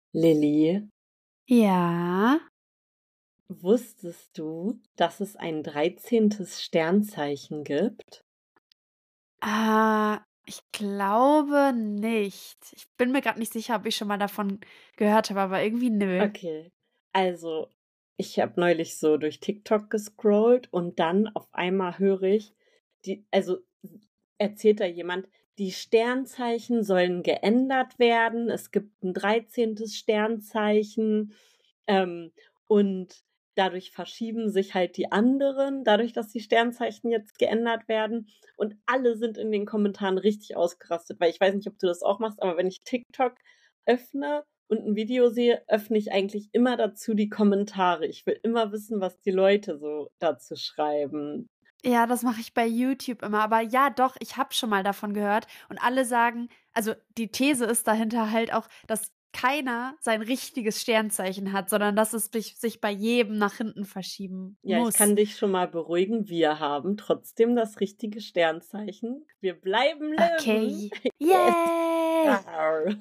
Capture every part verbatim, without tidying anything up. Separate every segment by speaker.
Speaker 1: Lilly,
Speaker 2: Ja.
Speaker 1: wusstest du, dass es ein dreizehntes Sternzeichen gibt?
Speaker 2: Ah, ich glaube nicht. Ich bin mir grad nicht sicher, ob ich schon mal davon gehört habe, aber irgendwie nö.
Speaker 1: Okay, also ich habe neulich so durch TikTok gescrollt und dann auf einmal höre ich, die also erzählt da jemand, die Sternzeichen sollen geändert werden. Es gibt ein dreizehntes Sternzeichen, ähm, und dadurch verschieben sich halt die anderen, dadurch, dass die Sternzeichen jetzt geändert werden. Und alle sind in den Kommentaren richtig ausgerastet, weil ich weiß nicht, ob du das auch machst, aber wenn ich TikTok öffne und ein Video sehe, öffne ich eigentlich immer dazu die Kommentare. Ich will immer wissen, was die Leute so dazu schreiben.
Speaker 2: Ja, das mache ich bei YouTube immer. Aber ja, doch, ich habe schon mal davon gehört. Und alle sagen, also die These ist dahinter halt auch, dass keiner sein richtiges Sternzeichen hat, sondern dass es sich, sich bei jedem nach hinten verschieben
Speaker 1: Ja, ich
Speaker 2: muss.
Speaker 1: kann dich schon mal beruhigen, wir haben trotzdem das richtige Sternzeichen. Wir bleiben Löwen.
Speaker 2: Okay.
Speaker 1: Yes.
Speaker 2: Yay!
Speaker 1: Arr.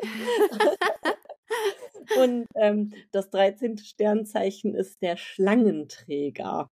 Speaker 1: Und ähm, das dreizehnte Sternzeichen ist der Schlangenträger.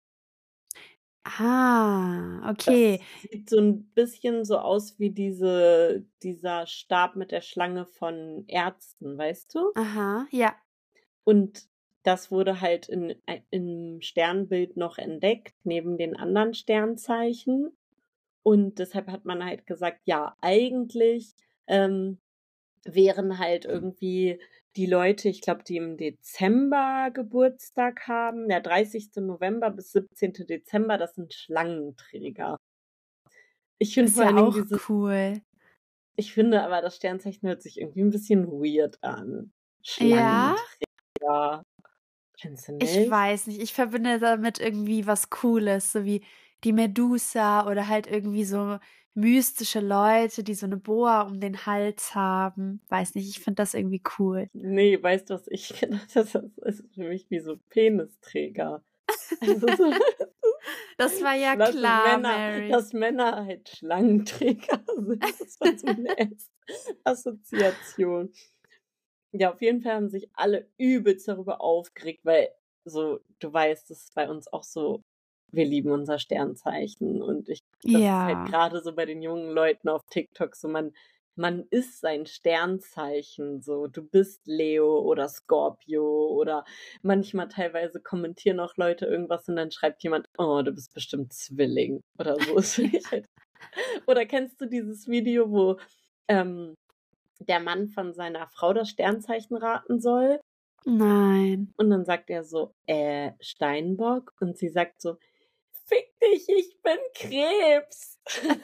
Speaker 2: Ah,
Speaker 1: Das
Speaker 2: okay.
Speaker 1: sieht so ein bisschen so aus wie diese dieser Stab mit der Schlange von Ärzten, weißt du?
Speaker 2: Aha, ja.
Speaker 1: Und das wurde halt in ei im Sternbild noch entdeckt, neben den anderen Sternzeichen. Und deshalb hat man halt gesagt, ja, eigentlich, ähm, wären halt irgendwie die Leute, ich glaube, die im Dezember Geburtstag haben, der dreißigste November bis siebzehnte Dezember, das sind Schlangenträger. Ich finde
Speaker 2: Ist
Speaker 1: vor allen
Speaker 2: ja
Speaker 1: Dingen
Speaker 2: auch
Speaker 1: dieses
Speaker 2: cool.
Speaker 1: ich finde aber, das Sternzeichen hört sich irgendwie 'n bisschen weird an.
Speaker 2: Ja?
Speaker 1: Schlangenträger. Kennst du
Speaker 2: Ich
Speaker 1: nicht?
Speaker 2: weiß nicht, ich verbinde damit irgendwie was Cooles, so wie die Medusa oder halt irgendwie so mystische Leute, die so 'ne Boa um den Hals haben. Weiß nicht, ich finde das irgendwie cool.
Speaker 1: Ne, weißt du, was ich gedacht habe? Das ist für mich wie so Penisträger. Also so
Speaker 2: Das war ja
Speaker 1: dass
Speaker 2: klar,
Speaker 1: Männer
Speaker 2: Mary.
Speaker 1: dass Männer halt Schlangenträger sind. Das war so meine erste Assoziation. Ja, auf jeden Fall haben sich alle übelst darüber aufgeregt, weil so, du weißt, das ist bei uns auch so, wir lieben unser Sternzeichen und ich das ist halt
Speaker 2: Ja.
Speaker 1: grade so bei den jungen Leuten auf TikTok so, man man ist sein Sternzeichen so. Du bist Leo oder Skorpio oder manchmal teilweise kommentieren auch Leute irgendwas und dann schreibt jemand: „Oh, du bist bestimmt Zwilling" oder so. Das finde ich halt oder kennst du dieses Video, wo, ähm der Mann von seiner Frau das Sternzeichen raten soll
Speaker 2: Nein.
Speaker 1: und dann sagt er so: „Äh, Steinbock" und sie sagt so: „Fick dich, ich bin Krebs."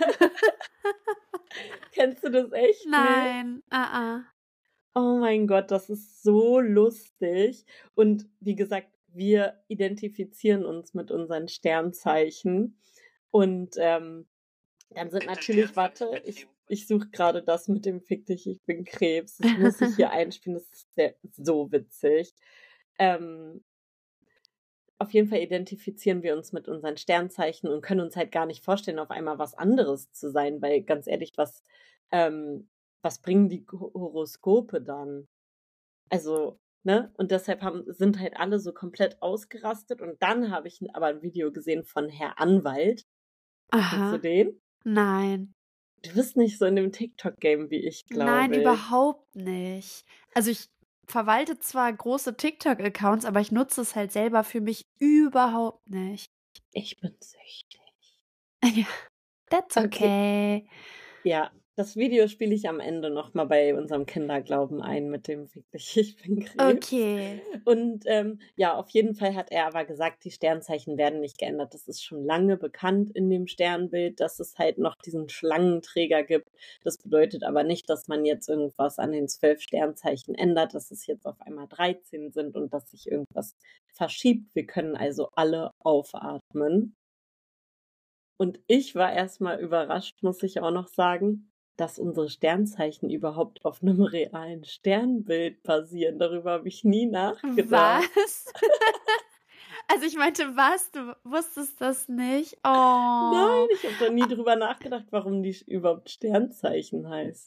Speaker 1: Kennst du das echt nicht?
Speaker 2: Nein, a-a.
Speaker 1: Oh mein Gott, das ist so lustig und wie gesagt, wir identifizieren uns mit unseren Sternzeichen und, ähm, dann sind natürlich warte, ich ich suche grade das mit dem „Fick dich, ich bin Krebs." Das muss ich hier einspielen, das ist sehr so witzig. Ähm, auf jeden Fall identifizieren wir uns mit unseren Sternzeichen und können uns halt gar nicht vorstellen, auf einmal was anderes zu sein, weil ganz ehrlich, was ähm, was bringen die Ho Horoskope dann? Also, ne? Und deshalb haben sind halt alle so komplett ausgerastet und dann habe ich 'n aber 'n Video gesehen von Herr Anwalt. Kennst du
Speaker 2: Aha,
Speaker 1: den?
Speaker 2: nein.
Speaker 1: Du bist nicht so in dem TikTok-Game wie ich,
Speaker 2: Nein,
Speaker 1: glaube ich.
Speaker 2: überhaupt nicht. Also, ich verwalte zwar große TikTok-Accounts, aber ich nutze es halt selber für mich überhaupt nicht.
Speaker 1: Ich bin süchtig.
Speaker 2: Ja, that's
Speaker 1: Okay.
Speaker 2: okay.
Speaker 1: Ja, das Video spiele ich am Ende noch mal bei unserem Kinderglauben ein mit dem „Fick dich, ich bin Krebs."
Speaker 2: Okay.
Speaker 1: Und, ähm, ja, auf jeden Fall hat er aber gesagt, die Sternzeichen werden nicht geändert. Das ist schon lange bekannt in dem Sternbild, dass es halt noch diesen Schlangenträger gibt. Das bedeutet aber nicht, dass man jetzt irgendwas an den zwölf Sternzeichen ändert, dass es jetzt auf einmal dreizehn sind und dass sich irgendwas verschiebt. Wir können also alle aufatmen. Und ich war erst mal überrascht, muss ich auch noch sagen, dass unsere Sternzeichen überhaupt auf 'nem realen Sternbild basieren. Darüber habe ich nie nachgedacht.
Speaker 2: Was? Also, ich meinte, was? Du wusstest das nicht? Oh.
Speaker 1: Nein, ich habe da nie drüber nachgedacht, warum die sch überhaupt Sternzeichen heißen.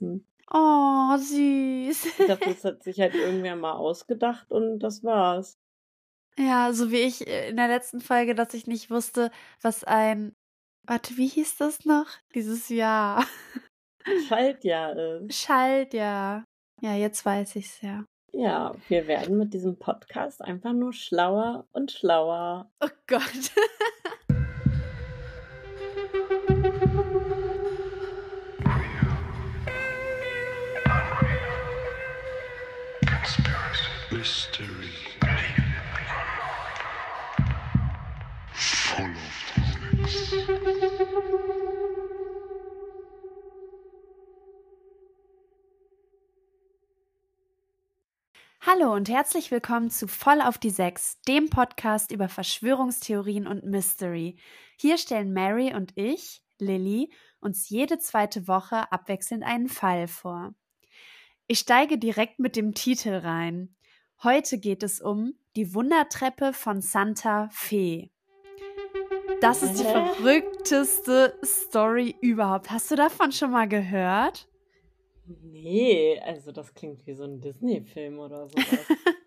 Speaker 2: Oh, süß.
Speaker 1: Ich dachte, das hat sich halt irgendwer mal ausgedacht und das war's.
Speaker 2: Ja, so wie ich äh, in der letzten Folge, dass ich nicht wusste, was ein, warte, wie hieß das noch? Dieses Jahr.
Speaker 1: Schaltjahr ist.
Speaker 2: Schaltjahr. Ja, jetzt weiß ich's ja.
Speaker 1: Ja, wir werden mit diesem Podcast einfach nur schlauer und schlauer.
Speaker 2: Oh Gott.
Speaker 3: Mystery. Full of topics.
Speaker 2: Hallo und herzlich willkommen zu Voll auf die Sechs, dem Podcast über Verschwörungstheorien und Mystery. Hier stellen Mary und ich, Lilly, uns jede zweite Woche abwechselnd einen Fall vor. Ich steige direkt mit dem Titel rein. Heute geht es um die Wundertreppe von Santa Fe. Das ist die
Speaker 1: Hä?
Speaker 2: verrückteste Story überhaupt. Hast du davon schon mal gehört?
Speaker 1: Nee, also das klingt wie so ein Disney-Film oder sowas.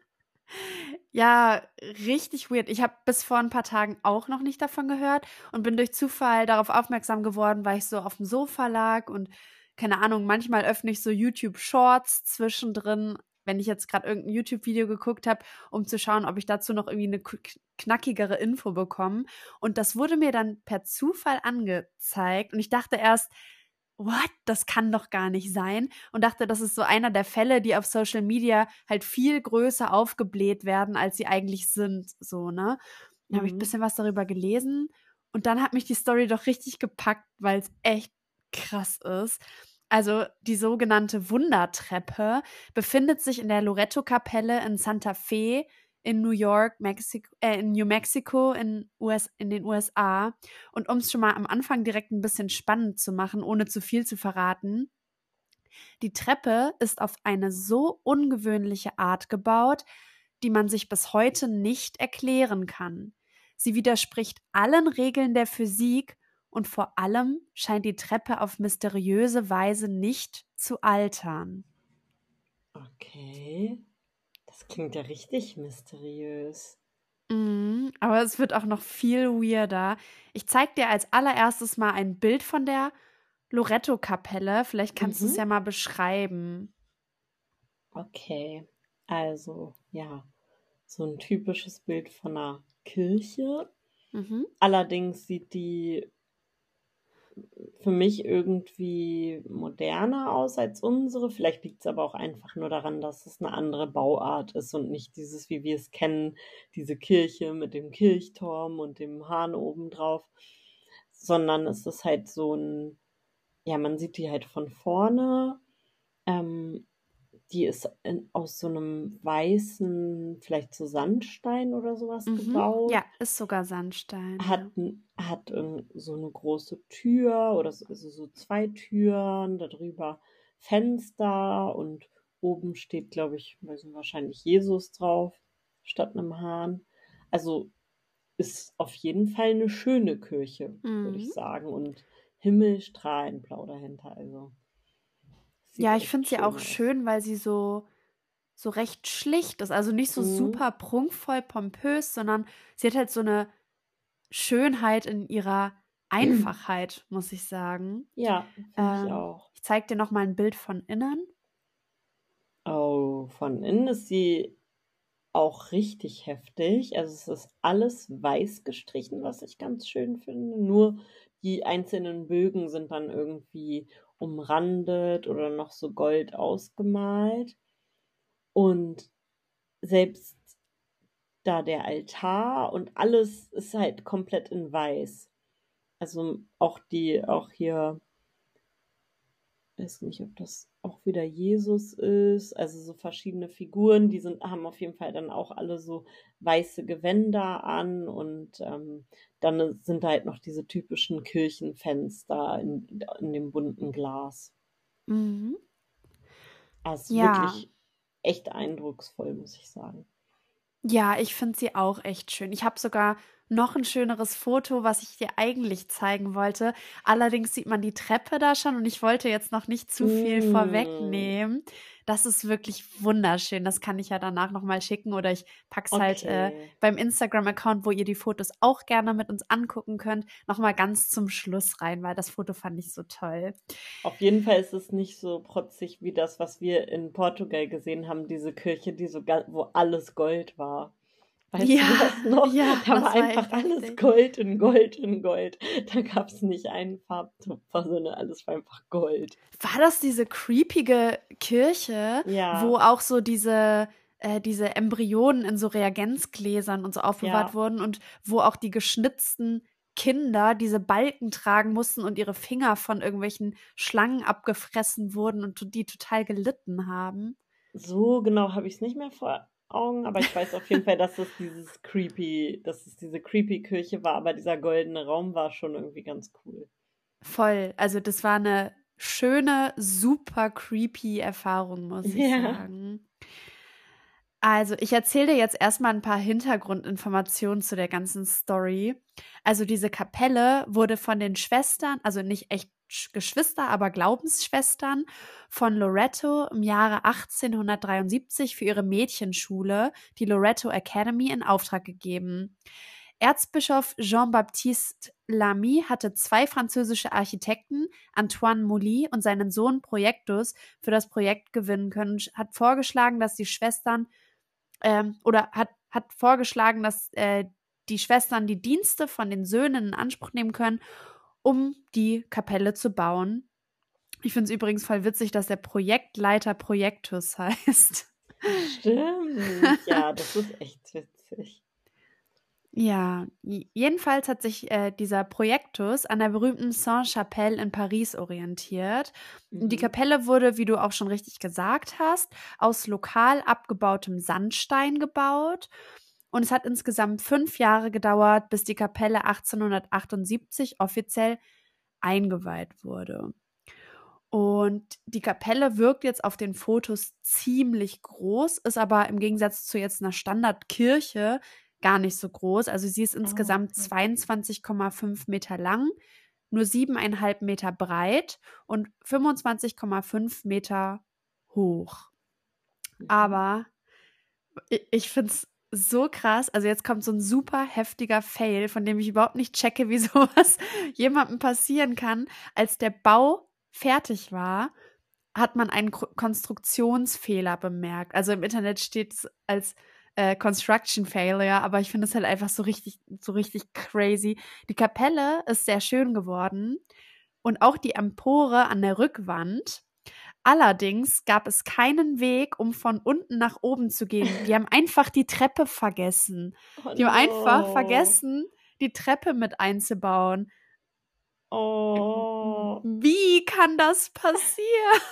Speaker 2: Ja, richtig weird. Ich habe bis vor ein paar Tagen auch noch nicht davon gehört und bin durch Zufall darauf aufmerksam geworden, weil ich so auf dem Sofa lag und keine Ahnung, manchmal öffne ich so YouTube-Shorts zwischendrin, wenn ich jetzt gerade irgendein YouTube-Video geguckt habe, um zu schauen, ob ich dazu noch irgendwie eine k- knackigere Info bekomme. Und das wurde mir dann per Zufall angezeigt und ich dachte erst, what? Das kann doch gar nicht sein. Und dachte, das ist so einer der Fälle, die auf Social Media halt viel größer aufgebläht werden, als sie eigentlich sind. So, ne? Dann habe ich ein
Speaker 1: Mhm.
Speaker 2: bisschen was darüber gelesen und dann hat mich die Story doch richtig gepackt, weil es echt krass ist. Also die sogenannte Wundertreppe befindet sich in der Loretto-Kapelle in Santa Fe in New York, Mexiko, äh, in New Mexico in, U S, in den U S A. Und um es schon mal am Anfang direkt ein bisschen spannend zu machen, ohne zu viel zu verraten, die Treppe ist auf eine so ungewöhnliche Art gebaut, die man sich bis heute nicht erklären kann. Sie widerspricht allen Regeln der Physik und vor allem scheint die Treppe auf mysteriöse Weise nicht zu altern.
Speaker 1: Okay. Das klingt ja richtig mysteriös.
Speaker 2: Mhm, aber es wird auch noch viel weirder. Ich zeig dir als allererstes mal ein Bild von der Loretto-Kapelle. Vielleicht kannst du es
Speaker 1: Mhm.
Speaker 2: ja mal beschreiben.
Speaker 1: Okay. Also, ja, so ein typisches Bild von einer Kirche.
Speaker 2: Mhm.
Speaker 1: Allerdings sieht die für mich irgendwie moderner aus als unsere. Vielleicht liegt es aber auch einfach nur daran, dass es eine andere Bauart ist und nicht dieses, wie wir es kennen, diese Kirche mit dem Kirchturm und dem Hahn obendrauf, sondern es ist halt so ein, ja, man sieht die halt von vorne. Ähm, die ist in, aus so einem weißen, vielleicht so Sandstein oder sowas
Speaker 2: Mhm.
Speaker 1: gebaut.
Speaker 2: Ja, ist sogar Sandstein.
Speaker 1: Hat,
Speaker 2: Ja.
Speaker 1: n- hat irgend so eine große Tür oder so, also so zwei Türen, darüber Fenster und oben steht, glaube ich, weiß nicht, wahrscheinlich Jesus drauf, statt einem Hahn. Also ist auf jeden Fall eine schöne Kirche, würde
Speaker 2: Mhm.
Speaker 1: ich sagen. Und himmelstrahlend blau dahinter. Also
Speaker 2: Ja,
Speaker 1: sieht
Speaker 2: ich finde
Speaker 1: echt
Speaker 2: sie
Speaker 1: schön
Speaker 2: auch
Speaker 1: aus.
Speaker 2: schön, weil sie so, so recht schlicht ist. Also nicht so
Speaker 1: Mhm.
Speaker 2: super prunkvoll, pompös, sondern sie hat halt so eine Schönheit in ihrer Einfachheit, muss ich sagen.
Speaker 1: Ja, finde ich
Speaker 2: Ähm,
Speaker 1: auch.
Speaker 2: ich zeig dir noch mal ein Bild von innen.
Speaker 1: Oh, von innen ist sie auch richtig heftig. Also es ist alles weiß gestrichen, was ich ganz schön finde. Nur die einzelnen Bögen sind dann irgendwie umrandet oder noch so gold ausgemalt. Und selbst da der Altar und alles ist halt komplett in weiß. Also auch die, auch hier, weiß nicht, ob das auch wieder Jesus ist. Also so verschiedene Figuren, die sind, haben auf jeden Fall dann auch alle so weiße Gewänder an und ähm, dann sind da halt noch diese typischen Kirchenfenster in, in dem bunten Glas.
Speaker 2: Mhm.
Speaker 1: Also
Speaker 2: Ja,
Speaker 1: wirklich echt eindrucksvoll, muss ich sagen.
Speaker 2: Ja, ich finde sie auch echt schön. Ich habe sogar noch ein schöneres Foto, was ich dir eigentlich zeigen wollte. Allerdings sieht man die Treppe da schon und ich wollte jetzt noch nicht zu viel
Speaker 1: Mm.
Speaker 2: vorwegnehmen. Das ist wirklich wunderschön. Das kann ich ja danach noch mal schicken oder ich pack's halt äh,
Speaker 1: Okay.
Speaker 2: beim Instagram-Account, wo ihr die Fotos auch gerne mit uns angucken könnt, noch mal ganz zum Schluss rein, weil das Foto fand ich so toll.
Speaker 1: Auf jeden Fall ist es nicht so protzig wie das, was wir in Portugal gesehen haben, diese Kirche, die so, ga- wo alles Gold war. Weißt du
Speaker 2: Ja,
Speaker 1: das noch?
Speaker 2: ja,
Speaker 1: Da
Speaker 2: das
Speaker 1: war
Speaker 2: war
Speaker 1: einfach
Speaker 2: echt
Speaker 1: alles
Speaker 2: heftig.
Speaker 1: Gold in Gold in Gold. Da gab es nicht einen Farbtupfer, sondern alles war einfach Gold.
Speaker 2: War das diese creepige Kirche,
Speaker 1: Ja,
Speaker 2: wo auch so diese, äh, diese Embryonen in so Reagenzgläsern und so aufbewahrt
Speaker 1: ja,
Speaker 2: wurden und wo auch die geschnitzten Kinder diese Balken tragen mussten und ihre Finger von irgendwelchen Schlangen abgefressen wurden und die total gelitten haben?
Speaker 1: so genau habe ich es nicht mehr vor Augen, aber ich weiß auf jeden Fall, dass es dieses creepy, dass es diese creepy Kirche war, aber dieser goldene Raum war schon irgendwie ganz cool.
Speaker 2: Voll. Also das war eine schöne, super creepy Erfahrung, muss ich
Speaker 1: Ja.
Speaker 2: sagen. Also, ich erzähle dir jetzt erstmal ein paar Hintergrundinformationen zu der ganzen Story. Also, diese Kapelle wurde von den Schwestern, also nicht echt Sch Geschwister, aber Glaubensschwestern von Loreto im Jahre achtzehnhundertdreiundsiebzig für ihre Mädchenschule, die Loreto Academy, in Auftrag gegeben. Erzbischof Jean-Baptiste Lamy hatte zwei französische Architekten, Antoine Mouly und seinen Sohn Projektus, für das Projekt gewinnen können und hat vorgeschlagen, dass die Schwestern ähm, oder hat, hat vorgeschlagen, dass äh, die Schwestern die Dienste von den Söhnen in Anspruch nehmen können, um die Kapelle zu bauen. Ich finde es übrigens voll witzig, dass der Projektleiter Projektus heißt.
Speaker 1: Stimmt. Ja, das ist echt witzig.
Speaker 2: Ja, j- jedenfalls hat sich äh, dieser Projektus an der berühmten Sainte-Chapelle in Paris orientiert. Die
Speaker 1: Mhm.
Speaker 2: Kapelle wurde, wie du auch schon richtig gesagt hast, aus lokal abgebautem Sandstein gebaut. Und es hat insgesamt fünf Jahre gedauert, bis die Kapelle achtzehnhundertachtundsiebzig offiziell eingeweiht wurde. Und die Kapelle wirkt jetzt auf den Fotos ziemlich groß, ist aber im Gegensatz zu jetzt einer Standardkirche gar nicht so groß. Also sie ist
Speaker 1: Ah,
Speaker 2: insgesamt
Speaker 1: okay.
Speaker 2: zweiundzwanzig Komma fünf Meter lang, nur siebeneinhalb Meter breit und fünfundzwanzig Komma fünf Meter hoch.
Speaker 1: Mhm.
Speaker 2: Aber i- ich finde es so krass. Also jetzt kommt so ein super heftiger Fail, von dem ich überhaupt nicht checke, wie sowas jemandem passieren kann. Als der Bau fertig war, hat man einen Ko- Konstruktionsfehler bemerkt. Also im Internet steht es als äh, Construction Failure, aber ich finde es halt einfach so richtig, so richtig crazy. Die Kapelle ist sehr schön geworden und auch die Empore an der Rückwand. Allerdings gab es keinen Weg, um von unten nach oben zu gehen. Die haben einfach die Treppe vergessen.
Speaker 1: Oh
Speaker 2: Die haben einfach
Speaker 1: no.
Speaker 2: vergessen, die Treppe mit einzubauen.
Speaker 1: Oh.
Speaker 2: Wie kann das passieren?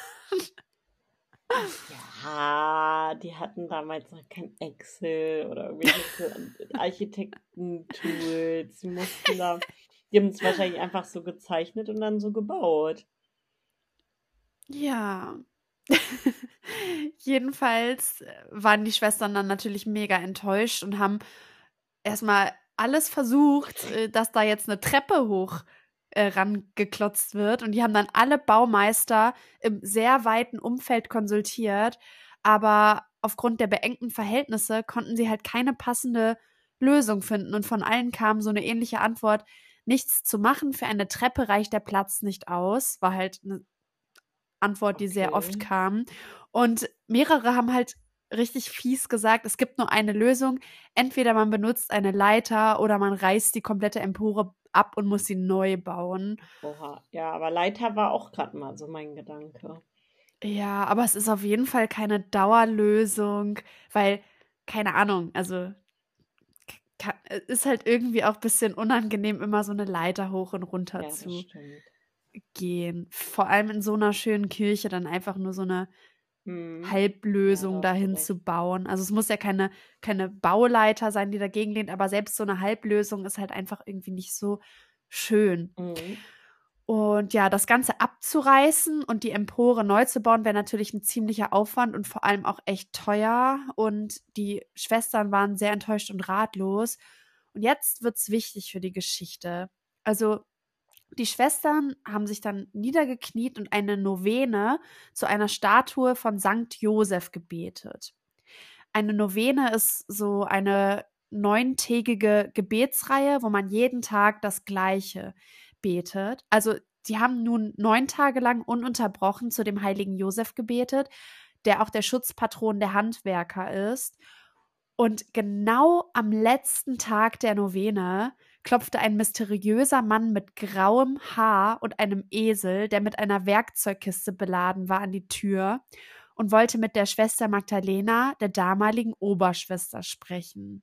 Speaker 1: Ja, die hatten damals noch kein Excel oder irgendwelche Architekten-Tools. Die mussten da, die haben es wahrscheinlich einfach so gezeichnet und dann so gebaut.
Speaker 2: Ja. Jedenfalls äh, waren die Schwestern dann natürlich mega enttäuscht und haben erstmal alles versucht, äh, dass da jetzt eine Treppe hoch äh, rangeklotzt wird. Und die haben dann alle Baumeister im sehr weiten Umfeld konsultiert. Aber aufgrund der beengten Verhältnisse konnten sie halt keine passende Lösung finden. Und von allen kam so eine ähnliche Antwort: Nichts zu machen, für eine Treppe reicht der Platz nicht aus. War halt eine Antwort, die sehr oft
Speaker 1: Okay.
Speaker 2: kam. Und mehrere haben halt richtig fies gesagt, es gibt nur eine Lösung. Entweder man benutzt eine Leiter oder man reißt die komplette Empore ab und muss sie neu bauen.
Speaker 1: Oha. Ja, aber Leiter war auch gerade mal so mein Gedanke.
Speaker 2: Ja, aber es ist auf jeden Fall keine Dauerlösung, weil, keine Ahnung, also ka- ist halt irgendwie auch ein bisschen unangenehm, immer so eine Leiter hoch und runter
Speaker 1: Ja, das
Speaker 2: zu
Speaker 1: stimmt.
Speaker 2: gehen. Vor allem in so einer schönen Kirche dann einfach nur so eine
Speaker 1: Hm. Ja,
Speaker 2: Halblösung
Speaker 1: da hast du
Speaker 2: dahin
Speaker 1: recht.
Speaker 2: zu bauen. Also es muss ja keine, keine Bauleiter sein, die dagegen lehnt, aber selbst so eine Halblösung ist halt einfach irgendwie nicht so schön.
Speaker 1: Mhm.
Speaker 2: Und ja, das Ganze abzureißen und die Empore neu zu bauen, wäre natürlich ein ziemlicher Aufwand und vor allem auch echt teuer. Und die Schwestern waren sehr enttäuscht und ratlos. Und jetzt wird's wichtig für die Geschichte. Also die Schwestern haben sich dann niedergekniet und eine Novene zu einer Statue von Sankt Josef gebetet. Eine Novene ist so eine neuntägige Gebetsreihe, wo man jeden Tag das Gleiche betet. Also die haben nun neun Tage lang ununterbrochen zu dem heiligen Josef gebetet, der auch der Schutzpatron der Handwerker ist. Und genau am letzten Tag der Novene klopfte ein mysteriöser Mann mit grauem Haar und einem Esel, der mit einer Werkzeugkiste beladen war, an die Tür und wollte mit der Schwester Magdalena, der damaligen Oberschwester, sprechen.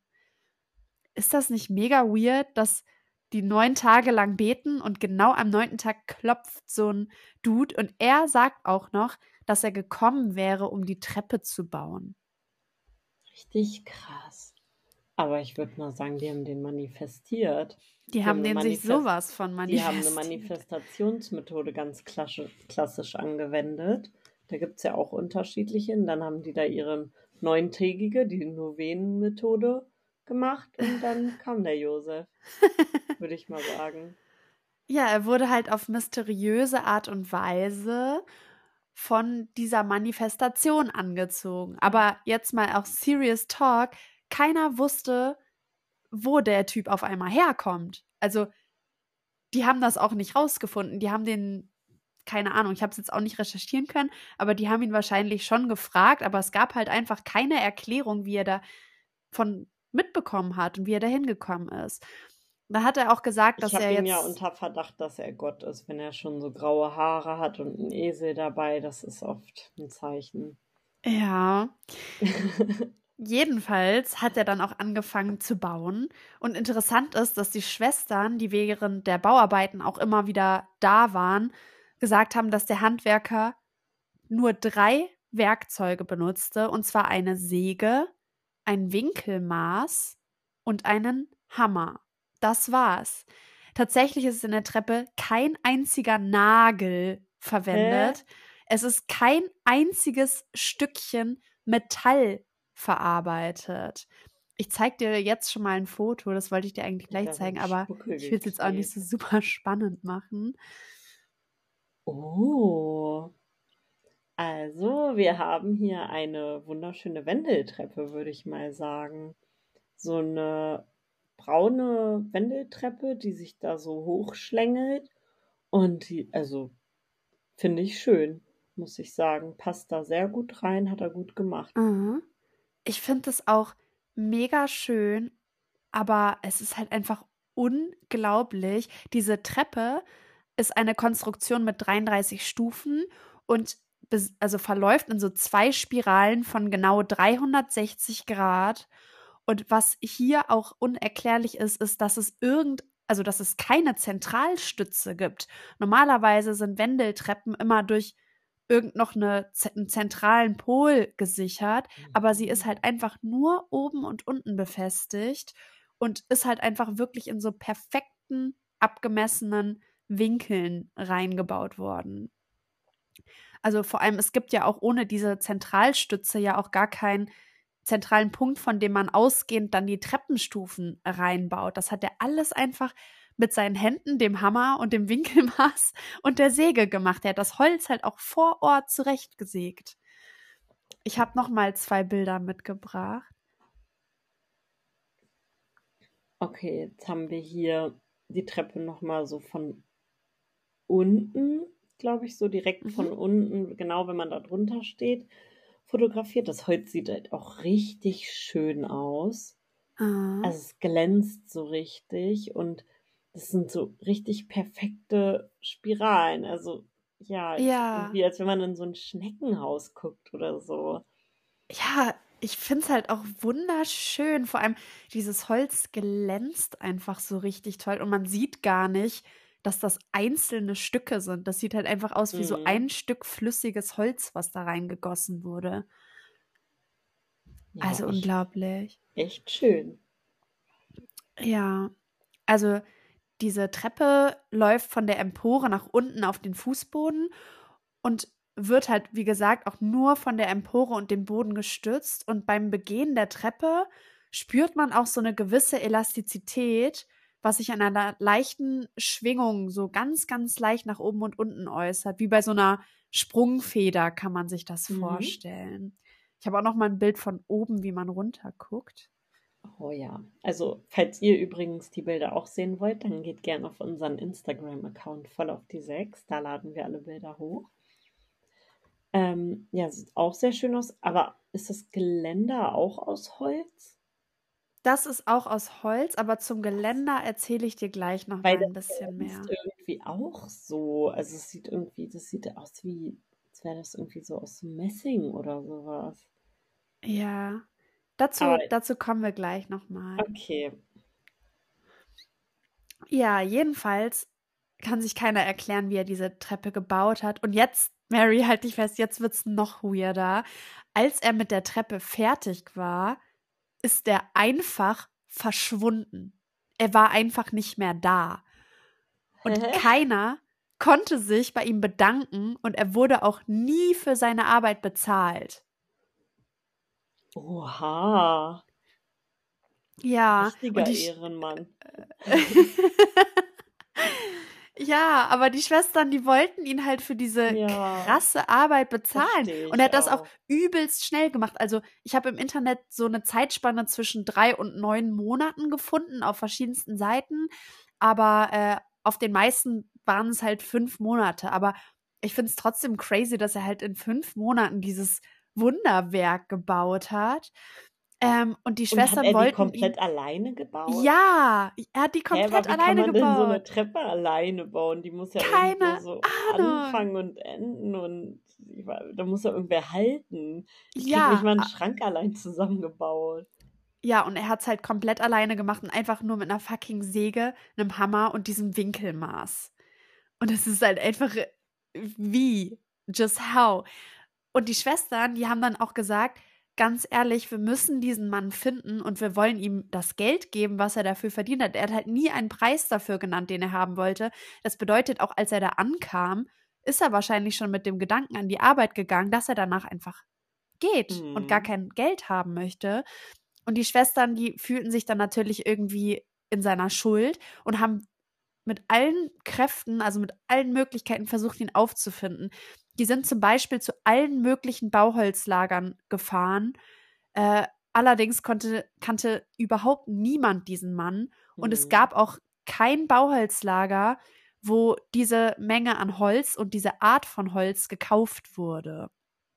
Speaker 2: Ist das nicht mega weird, dass die neun Tage lang beten und genau am neunten Tag klopft so ein Dude und er sagt auch noch, dass er gekommen wäre, um die Treppe zu bauen.
Speaker 1: Richtig krass. Aber ich würde mal sagen, die haben den manifestiert.
Speaker 2: Die haben
Speaker 1: eine
Speaker 2: den sich
Speaker 1: Manifest-
Speaker 2: sowas von
Speaker 1: Die haben eine
Speaker 2: manifestiert.
Speaker 1: Manifestationsmethode ganz klassisch, klassisch angewendet. Da gibt es ja auch unterschiedliche. Und dann haben die da ihre neuntägige, die Novenenmethode gemacht. Und dann kam der Josef, würde ich mal sagen.
Speaker 2: Ja, er wurde halt auf mysteriöse Art und Weise von dieser Manifestation angezogen. Aber jetzt mal auch Serious Talk. Keiner wusste, wo der Typ auf einmal herkommt. Also, die haben das auch nicht rausgefunden. Die haben den, keine Ahnung, ich habe es jetzt auch nicht recherchieren können, aber die haben ihn wahrscheinlich schon gefragt, aber es gab halt einfach keine Erklärung, wie er da von mitbekommen hat und wie er da hingekommen ist. Da hat er auch gesagt, dass
Speaker 1: Ich habe
Speaker 2: er
Speaker 1: ihn
Speaker 2: jetzt
Speaker 1: ja unter Verdacht, dass er Gott ist, wenn er schon so graue Haare hat und einen Esel dabei. Das ist oft ein Zeichen.
Speaker 2: Ja. Jedenfalls hat er dann auch angefangen zu bauen. Und interessant ist, dass die Schwestern, die während der Bauarbeiten auch immer wieder da waren, gesagt haben, dass der Handwerker nur drei Werkzeuge benutzte, und zwar eine Säge, ein Winkelmaß und einen Hammer. Das war's. Tatsächlich ist in der Treppe kein einziger Nagel verwendet. Es ist kein einziges Stückchen Metall verarbeitet. Ich zeige dir jetzt schon mal ein Foto, das wollte ich dir eigentlich gleich
Speaker 1: Da wird
Speaker 2: zeigen, aber
Speaker 1: Spucke
Speaker 2: ich will es jetzt auch nicht so
Speaker 1: geklebt.
Speaker 2: super spannend machen.
Speaker 1: Oh. Also, wir haben hier eine wunderschöne Wendeltreppe, würde ich mal sagen. So eine braune Wendeltreppe, die sich da so hochschlängelt. Und die, also, finde ich schön, muss ich sagen. Passt da sehr gut rein, hat er gut gemacht.
Speaker 2: Mhm. Ich finde es auch mega schön, aber es ist halt einfach unglaublich. Diese Treppe ist eine Konstruktion mit dreiunddreißig Stufen und bes- also verläuft in so zwei Spiralen von genau dreihundertsechzig Grad. Und was hier auch unerklärlich ist, ist, dass es irgend, also dass es keine Zentralstütze gibt. Normalerweise sind Wendeltreppen immer durch irgend noch eine, Z- einen zentralen Pol gesichert, aber sie ist halt einfach nur oben und unten befestigt und ist halt einfach wirklich in so perfekten, abgemessenen Winkeln reingebaut worden. Also vor allem, es gibt ja auch ohne diese Zentralstütze ja auch gar keinen zentralen Punkt, von dem man ausgehend dann die Treppenstufen reinbaut. Das hat er alles einfach mit seinen Händen, dem Hammer und dem Winkelmaß und der Säge gemacht. Er hat das Holz halt auch vor Ort zurechtgesägt. Ich habe noch mal zwei Bilder mitgebracht.
Speaker 1: Okay, jetzt haben wir hier die Treppe nochmal so von unten, glaube ich, so direkt
Speaker 2: Mhm.
Speaker 1: von unten, genau wenn man da drunter steht, fotografiert. Das Holz sieht halt auch richtig schön aus.
Speaker 2: Ah.
Speaker 1: Also es glänzt so richtig und das sind so richtig perfekte Spiralen. Also ja,
Speaker 2: Ja.
Speaker 1: wie als wenn man in so ein Schneckenhaus guckt oder so.
Speaker 2: Ja, ich finde es halt auch wunderschön. Vor allem dieses Holz glänzt einfach so richtig toll und man sieht gar nicht, dass das einzelne Stücke sind. Das sieht halt einfach aus wie so
Speaker 1: Mhm.
Speaker 2: ein Stück flüssiges Holz, was da reingegossen wurde.
Speaker 1: Ja,
Speaker 2: Also
Speaker 1: echt,
Speaker 2: unglaublich.
Speaker 1: echt schön.
Speaker 2: Ja, also diese Treppe läuft von der Empore nach unten auf den Fußboden und wird halt, wie gesagt, auch nur von der Empore und dem Boden gestützt. Und beim Begehen der Treppe spürt man auch so eine gewisse Elastizität, was sich an einer leichten Schwingung so ganz, ganz leicht nach oben und unten äußert. Wie bei so einer Sprungfeder kann man sich das
Speaker 1: Mhm.
Speaker 2: vorstellen. Ich habe auch noch mal ein Bild von oben, wie man runter guckt.
Speaker 1: Oh ja. Also, falls ihr übrigens die Bilder auch sehen wollt, dann geht gerne auf unseren Instagram-Account voll auf die sechs. Da laden wir alle Bilder hoch. Ähm, ja, sieht auch sehr schön aus. Aber ist das Geländer auch aus Holz?
Speaker 2: Das ist auch aus Holz, aber zum Geländer erzähle ich dir gleich noch mal
Speaker 1: Weil
Speaker 2: ein
Speaker 1: das
Speaker 2: bisschen mehr.
Speaker 1: ist irgendwie auch so. Also es sieht irgendwie, das sieht aus wie, als wäre das irgendwie so aus Messing oder sowas.
Speaker 2: Ja, dazu,
Speaker 1: Aber
Speaker 2: dazu kommen wir gleich noch mal.
Speaker 1: okay.
Speaker 2: Ja, jedenfalls kann sich keiner erklären, wie er diese Treppe gebaut hat. Und jetzt, Mary, halt dich fest, jetzt wird's noch weirder. Als er mit der Treppe fertig war, ist er einfach verschwunden. Er war einfach nicht mehr da. Und
Speaker 1: Hä?
Speaker 2: keiner konnte sich bei ihm bedanken und er wurde auch nie für seine Arbeit bezahlt.
Speaker 1: Oha.
Speaker 2: Ja,
Speaker 1: Richtiger
Speaker 2: und die, Sch-
Speaker 1: Ehrenmann.
Speaker 2: ja, aber die Schwestern, die wollten ihn halt für diese
Speaker 1: Ja,
Speaker 2: krasse Arbeit bezahlen.
Speaker 1: verstehe
Speaker 2: Und er
Speaker 1: ich
Speaker 2: hat das auch
Speaker 1: auch.
Speaker 2: übelst schnell gemacht. Also ich habe im Internet so eine Zeitspanne zwischen drei und neun Monaten gefunden auf verschiedensten Seiten. Aber äh, auf den meisten waren es halt fünf Monate. Aber ich finde es trotzdem crazy, dass er halt in fünf Monaten dieses Wunderwerk gebaut hat. Ähm, und die
Speaker 1: Und hat
Speaker 2: Schwestern
Speaker 1: er die
Speaker 2: wollten ihn.
Speaker 1: komplett alleine gebaut?
Speaker 2: Ja, er hat die
Speaker 1: Hä, aber
Speaker 2: komplett
Speaker 1: wie kann
Speaker 2: alleine
Speaker 1: man denn so eine
Speaker 2: gebaut.
Speaker 1: Treppe alleine bauen? Die muss ja irgendwo
Speaker 2: Keine
Speaker 1: so
Speaker 2: Ahnung.
Speaker 1: anfangen und enden und ich wa- da muss ja irgendwer halten. Ich krieg nicht
Speaker 2: Ja,
Speaker 1: mal einen
Speaker 2: a-
Speaker 1: Schrank allein zusammengebaut.
Speaker 2: ja, und er hat es halt komplett alleine gemacht und einfach nur mit einer fucking Säge, einem Hammer und diesem Winkelmaß. Und es ist halt einfach, äh, wie? Just how? Und die Schwestern, die haben dann auch gesagt, ganz ehrlich, wir müssen diesen Mann finden und wir wollen ihm das Geld geben, was er dafür verdient hat. Er hat halt nie einen Preis dafür genannt, den er haben wollte. Das bedeutet, auch als er da ankam, ist er wahrscheinlich schon mit dem Gedanken an die Arbeit gegangen, dass er danach einfach geht und gar
Speaker 1: Mhm.
Speaker 2: kein Geld haben möchte. Und die Schwestern, die fühlten sich dann natürlich irgendwie in seiner Schuld und haben mit allen Kräften, also mit allen Möglichkeiten versucht, ihn aufzufinden. Die sind zum Beispiel zu allen möglichen Bauholzlagern gefahren. Äh, allerdings konnte, kannte überhaupt niemand diesen Mann. Und es
Speaker 1: Mhm.
Speaker 2: gab auch kein Bauholzlager, wo diese Menge an Holz und diese Art von Holz gekauft wurde.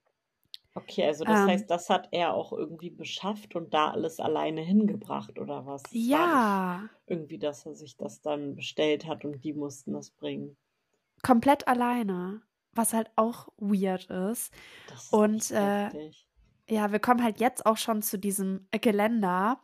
Speaker 1: Okay, also das
Speaker 2: Ähm,
Speaker 1: heißt, das hat er auch irgendwie beschafft und da alles alleine hingebracht, oder was? Es war nicht
Speaker 2: ja,
Speaker 1: irgendwie, dass er sich das dann bestellt hat und die mussten das bringen.
Speaker 2: komplett alleine, was halt auch weird ist.
Speaker 1: Das ist
Speaker 2: Und
Speaker 1: echt
Speaker 2: äh,
Speaker 1: heftig.
Speaker 2: ja, wir kommen halt jetzt auch schon zu diesem Geländer.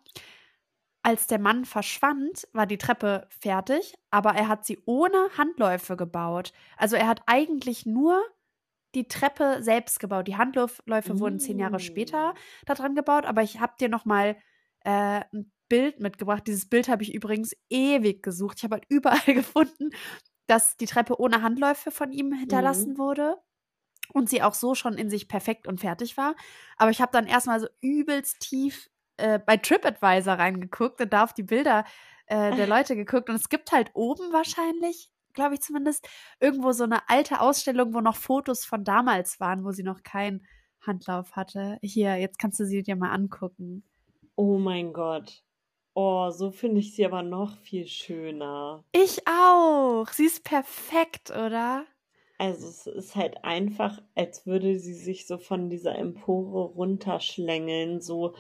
Speaker 2: Als der Mann verschwand, war die Treppe fertig, aber er hat sie ohne Handläufe gebaut. Also er hat eigentlich nur die Treppe selbst gebaut. Die Handläufe wurden zehn Jahre später
Speaker 1: Mm.
Speaker 2: daran gebaut, aber ich habe dir noch mal äh, ein Bild mitgebracht. Dieses Bild habe ich übrigens ewig gesucht. Ich habe halt überall gefunden, dass die Treppe ohne Handläufe von ihm hinterlassen
Speaker 1: Mhm.
Speaker 2: wurde und sie auch so schon in sich perfekt und fertig war. Aber ich habe dann erstmal so übelst tief äh, bei TripAdvisor reingeguckt und da auf die Bilder äh, der Leute geguckt. Und es gibt halt oben wahrscheinlich, glaube ich zumindest, irgendwo so eine alte Ausstellung, wo noch Fotos von damals waren, wo sie noch keinen Handlauf hatte. Hier, jetzt kannst du sie dir mal angucken.
Speaker 1: Oh mein Gott. Oh, so finde ich sie aber noch viel schöner.
Speaker 2: Ich auch. Sie ist perfekt, oder?
Speaker 1: Also es ist halt einfach, als würde sie sich so von dieser Empore runterschlängeln, so,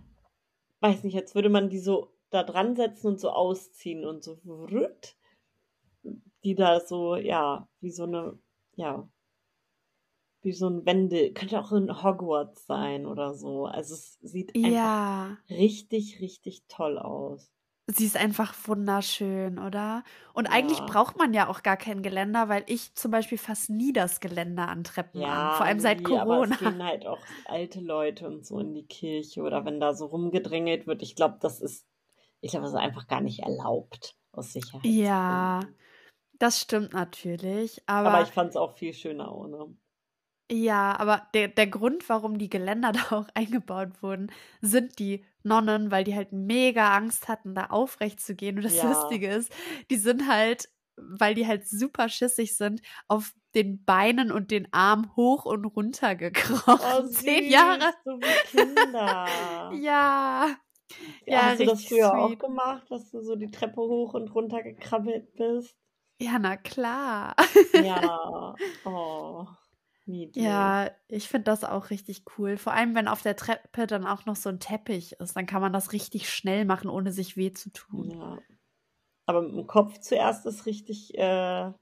Speaker 1: weiß nicht, als würde man die so da dran setzen und so ausziehen und so, wrrrt, die da so, ja, wie so eine, ja, wie so ein Wände, könnte auch in Hogwarts sein oder so. Also es sieht einfach
Speaker 2: Ja.
Speaker 1: richtig, richtig toll aus.
Speaker 2: Sie ist einfach wunderschön, oder? Und eigentlich
Speaker 1: Ja.
Speaker 2: braucht man ja auch gar kein Geländer, weil ich zum Beispiel fast nie das Geländer an Treppen an. Vor
Speaker 1: Ja,
Speaker 2: allem seit
Speaker 1: nee, aber es
Speaker 2: Corona.
Speaker 1: gehen halt auch alte Leute und so in die Kirche oder wenn da so rumgedrängelt wird. Ich glaube, das ist, ich glaube, das ist einfach gar nicht erlaubt. aus
Speaker 2: Ja,
Speaker 1: Sicherheitsgründen.
Speaker 2: das stimmt natürlich.
Speaker 1: Aber
Speaker 2: Aber
Speaker 1: ich fand es auch viel schöner ohne.
Speaker 2: ja, aber der, der Grund, warum die Geländer da auch eingebaut wurden, sind die Nonnen, weil die halt mega Angst hatten, da aufrecht zu gehen. Und das
Speaker 1: Ja,
Speaker 2: Lustige ist, die sind halt, weil die halt super schissig sind, auf den Beinen und den Armen hoch und runter
Speaker 1: oh
Speaker 2: gekrochen. Zehn Jahre.
Speaker 1: süß, so wie Kinder.
Speaker 2: Ja, ja,
Speaker 1: Hast du das
Speaker 2: richtig
Speaker 1: früher auch
Speaker 2: sweet.
Speaker 1: gemacht, dass du so die Treppe hoch und runter gekrabbelt bist?
Speaker 2: Ja, na klar.
Speaker 1: Ja, oh, niedlich.
Speaker 2: Ja, ich finde das auch richtig cool. Vor allem, wenn auf der Treppe dann auch noch so ein Teppich ist, dann kann man das richtig schnell machen, ohne sich weh zu tun.
Speaker 1: Ja, aber mit dem Kopf zuerst ist richtig, äh,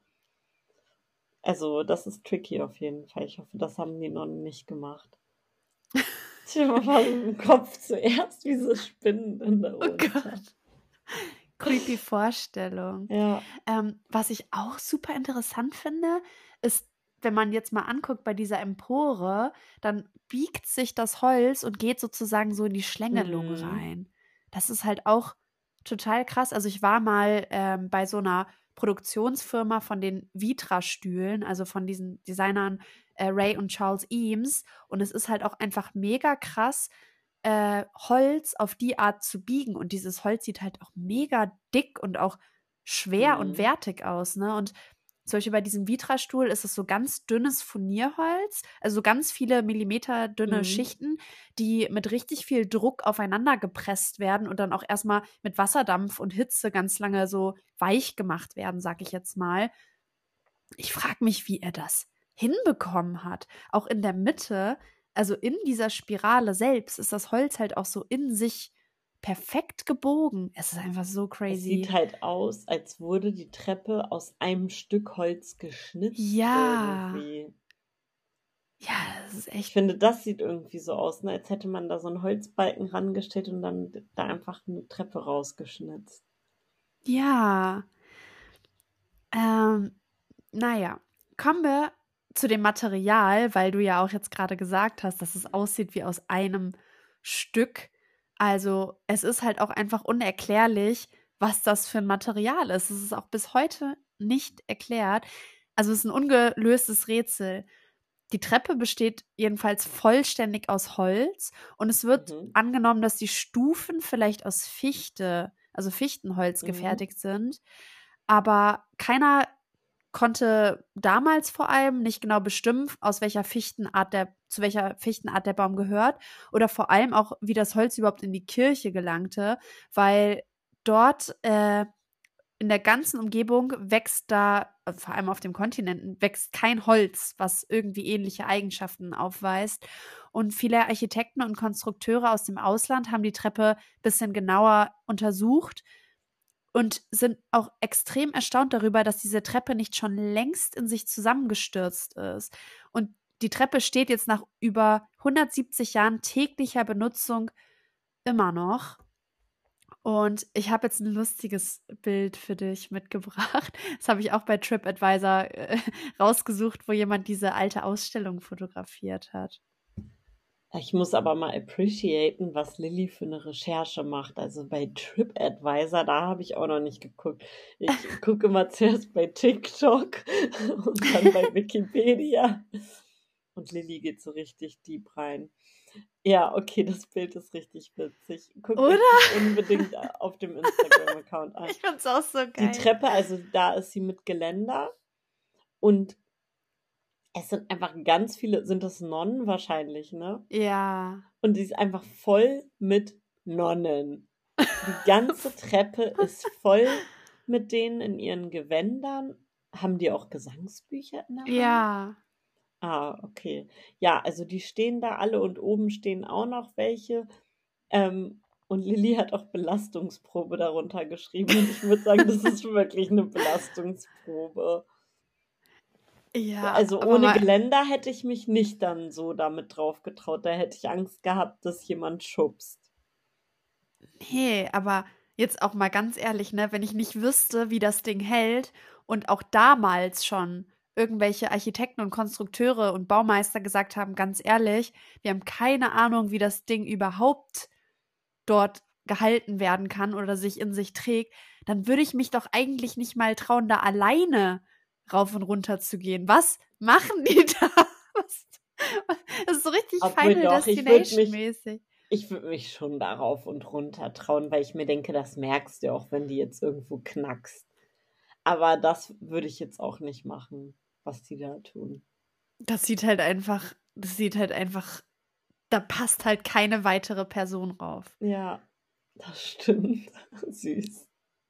Speaker 1: also das ist tricky auf jeden Fall. Ich hoffe, das haben die Nonnen nicht gemacht. Stell dir mal vor, mit dem Kopf zuerst wie so Spinnen dann da
Speaker 2: Oh
Speaker 1: runter.
Speaker 2: Gott. Creepy Vorstellung.
Speaker 1: Ja,
Speaker 2: Ähm, was ich auch super interessant finde, ist, wenn man jetzt mal anguckt bei dieser Empore, dann biegt sich das Holz und geht sozusagen so in die Schlängelung
Speaker 1: mhm.
Speaker 2: rein. Das ist halt auch total krass. Also ich war mal ähm, bei so einer Produktionsfirma von den Vitra-Stühlen, also von diesen Designern äh, Ray und Charles Eames. Und es ist halt auch einfach mega krass, äh, Holz auf die Art zu biegen. Und dieses Holz sieht halt auch mega dick und auch schwer und
Speaker 1: Mhm.
Speaker 2: wertig aus, ne? Und zum Beispiel bei diesem Vitra-Stuhl ist es so ganz dünnes Furnierholz, also so ganz viele Millimeter dünne
Speaker 1: Mhm.
Speaker 2: Schichten, die mit richtig viel Druck aufeinander gepresst werden und dann auch erstmal mit Wasserdampf und Hitze ganz lange so weich gemacht werden, sag ich jetzt mal. Ich frage mich, wie er das hinbekommen hat. Auch in der Mitte, also in dieser Spirale selbst, ist das Holz halt auch so in sich perfekt gebogen. Es ist einfach so
Speaker 1: Es sieht
Speaker 2: crazy.
Speaker 1: halt aus, als wurde die Treppe aus einem Stück Holz geschnitzt
Speaker 2: Ja,
Speaker 1: irgendwie.
Speaker 2: ja, das ist
Speaker 1: Ich
Speaker 2: echt.
Speaker 1: finde, das sieht irgendwie so aus, ne? Als hätte man da so einen Holzbalken rangestellt und dann da einfach eine Treppe rausgeschnitzt.
Speaker 2: Ja. Ähm, naja, kommen wir zu dem Material, weil du ja auch jetzt gerade gesagt hast, dass es aussieht wie aus einem Stück. Also es ist halt auch einfach unerklärlich, was das für ein Material ist. Es ist auch bis heute nicht erklärt. Also es ist ein ungelöstes Rätsel. Die Treppe besteht jedenfalls vollständig aus Holz und es wird
Speaker 1: Mhm.
Speaker 2: angenommen, dass die Stufen vielleicht aus Fichte, also Fichtenholz
Speaker 1: Mhm.
Speaker 2: gefertigt sind. Aber keiner konnte damals vor allem nicht genau bestimmen, aus welcher Fichtenart der, zu welcher Fichtenart der Baum gehört oder vor allem auch, wie das Holz überhaupt in die Kirche gelangte, weil dort äh, in der ganzen Umgebung wächst da, äh, vor allem auf dem Kontinent, wächst kein Holz, was irgendwie ähnliche Eigenschaften aufweist. Und viele Architekten und Konstrukteure aus dem Ausland haben die Treppe ein bisschen genauer untersucht und sind auch extrem erstaunt darüber, dass diese Treppe nicht schon längst in sich zusammengestürzt ist. Und die Treppe steht jetzt nach über hundertsiebzig Jahren täglicher Benutzung immer noch. Und ich habe jetzt ein lustiges Bild für dich mitgebracht. Das habe ich auch bei TripAdvisor äh, rausgesucht, wo jemand diese alte Ausstellung fotografiert hat.
Speaker 1: Ich muss aber mal appreciaten, was Lilly für eine Recherche macht. Also bei TripAdvisor, da habe ich auch noch nicht geguckt. Ich gucke immer zuerst bei TikTok und dann bei Wikipedia. Und Lilly geht so richtig deep rein. Ja, okay, das Bild ist richtig witzig. Guckt euch
Speaker 2: Oder?
Speaker 1: das unbedingt auf dem Instagram-Account an.
Speaker 2: Ich find's auch so
Speaker 1: Die
Speaker 2: geil.
Speaker 1: Treppe, also da ist sie mit Geländer und es sind einfach ganz viele, sind das Nonnen wahrscheinlich, ne?
Speaker 2: Ja.
Speaker 1: Und die ist einfach voll mit Nonnen. Die ganze Treppe ist voll mit denen in ihren Gewändern. Haben die auch Gesangsbücher in der Hand?
Speaker 2: Ja.
Speaker 1: Ah, okay. Ja, also die stehen da alle und oben stehen auch noch welche. Ähm, und Lilly hat auch Belastungsprobe darunter geschrieben. Und ich würde sagen, das ist wirklich eine Belastungsprobe.
Speaker 2: Ja,
Speaker 1: Also
Speaker 2: aber
Speaker 1: ohne
Speaker 2: mal,
Speaker 1: Geländer hätte ich mich nicht dann so damit drauf getraut. Da hätte ich Angst gehabt, dass jemand schubst.
Speaker 2: nee, aber jetzt auch mal ganz ehrlich, ne, wenn ich nicht wüsste, wie das Ding hält und auch damals schon irgendwelche Architekten und Konstrukteure und Baumeister gesagt haben, ganz ehrlich, wir haben keine Ahnung, wie das Ding überhaupt dort gehalten werden kann oder sich in sich trägt, dann würde ich mich doch eigentlich nicht mal trauen, da alleine rauf und runter zu gehen. Was machen die da? Was? Das ist so richtig
Speaker 1: Obwohl
Speaker 2: Final
Speaker 1: doch, ich würde mich,
Speaker 2: Destination-mäßig.
Speaker 1: ich würde mich schon darauf und runter trauen, weil ich mir denke, das merkst du auch, wenn die jetzt irgendwo knackst. Aber das würde ich jetzt auch nicht machen, was die da tun.
Speaker 2: Das sieht halt einfach, das sieht halt einfach, da passt halt keine weitere Person rauf.
Speaker 1: Ja, das stimmt. Süß.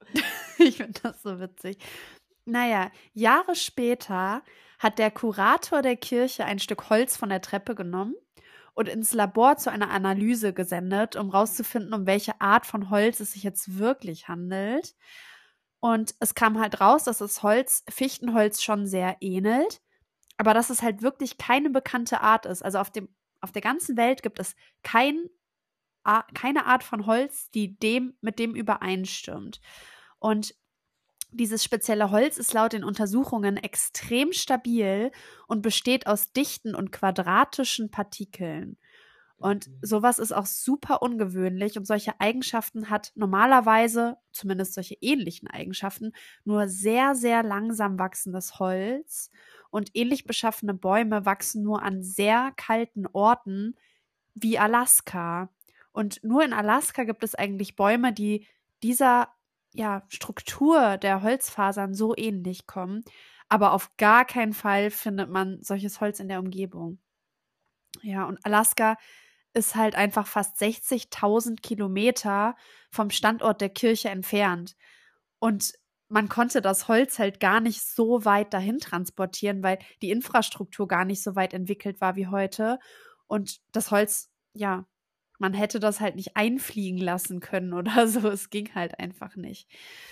Speaker 2: Ich finde das so witzig. Naja, Jahre später hat der Kurator der Kirche ein Stück Holz von der Treppe genommen und ins Labor zu einer Analyse gesendet, um herauszufinden, um welche Art von Holz es sich jetzt wirklich handelt. Und es kam halt raus, dass das Holz Fichtenholz schon sehr ähnelt, aber dass es halt wirklich keine bekannte Art ist. Also auf dem, auf der ganzen Welt gibt es kein, A- keine Art von Holz, die dem mit dem übereinstimmt. Und dieses spezielle Holz ist laut den Untersuchungen extrem stabil und besteht aus dichten und quadratischen Partikeln. Und sowas ist auch super ungewöhnlich und solche Eigenschaften hat normalerweise, zumindest solche ähnlichen Eigenschaften, nur sehr, sehr langsam wachsendes Holz. Und ähnlich beschaffene Bäume wachsen nur an sehr kalten Orten wie Alaska. Und nur in Alaska gibt es eigentlich Bäume, die dieser ja, Struktur der Holzfasern so ähnlich kommen. Aber auf gar keinen Fall findet man solches Holz in der Umgebung. Ja, und Alaska ist halt einfach fast sechzigtausend Kilometer vom Standort der Kirche entfernt. Und man konnte das Holz halt gar nicht so weit dahin transportieren, weil die Infrastruktur gar nicht so weit entwickelt war wie heute. Und das Holz, ja, man hätte das halt nicht einfliegen lassen können oder so. Es ging halt einfach nicht.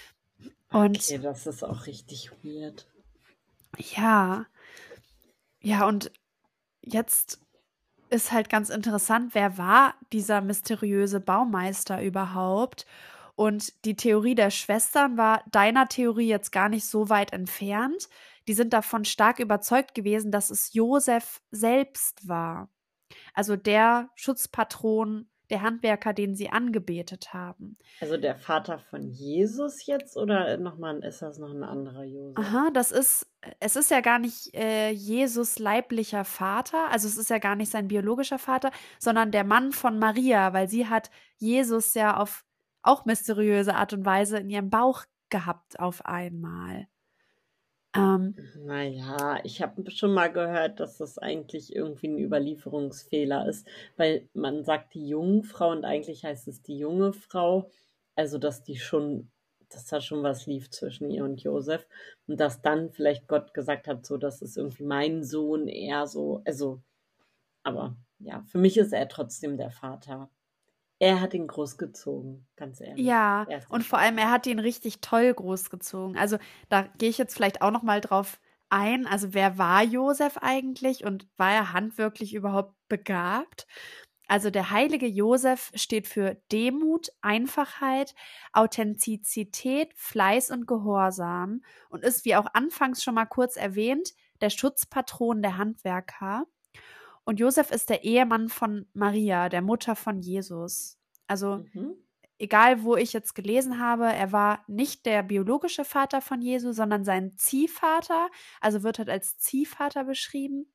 Speaker 2: Und
Speaker 1: Okay, das ist auch richtig weird.
Speaker 2: ja, ja, und jetzt ist halt ganz interessant, wer war dieser mysteriöse Baumeister überhaupt? Und die Theorie der Schwestern war deiner Theorie jetzt gar nicht so weit entfernt. Die sind davon stark überzeugt gewesen, dass es Josef selbst war. Also der Schutzpatron der Handwerker, den sie angebetet haben.
Speaker 1: Also der Vater von Jesus jetzt oder noch mal, ist das noch ein anderer Josef?
Speaker 2: Aha, das ist, es ist ja gar nicht äh, Jesus leiblicher Vater, also es ist ja gar nicht sein biologischer Vater, sondern der Mann von Maria, weil sie hat Jesus ja auf auch mysteriöse Art und Weise in ihrem Bauch gehabt auf einmal. Ähm,
Speaker 1: Naja, ich habe schon mal gehört, dass das eigentlich irgendwie ein Überlieferungsfehler ist, weil man sagt die Jungfrau und eigentlich heißt es die junge Frau. Also, dass die schon, dass da schon was lief zwischen ihr und Josef und dass dann vielleicht Gott gesagt hat, so, das ist irgendwie mein Sohn eher so. Also, aber ja, für mich ist er trotzdem der Vater. Er hat ihn großgezogen, ganz ehrlich.
Speaker 2: ja,
Speaker 1: Er ist der
Speaker 2: und vor allem, er hat ihn richtig toll großgezogen. Also da gehe ich jetzt vielleicht auch noch mal drauf ein. Also wer war Josef eigentlich und war er handwerklich überhaupt begabt? Also der heilige Josef steht für Demut, Einfachheit, Authentizität, Fleiß und Gehorsam und ist, wie auch anfangs schon mal kurz erwähnt, der Schutzpatron der Handwerker. Und Josef ist der Ehemann von Maria, der Mutter von Jesus. Also
Speaker 1: Mhm.
Speaker 2: egal, wo ich jetzt gelesen habe, er war nicht der biologische Vater von Jesu, sondern sein Ziehvater, also wird halt als Ziehvater beschrieben.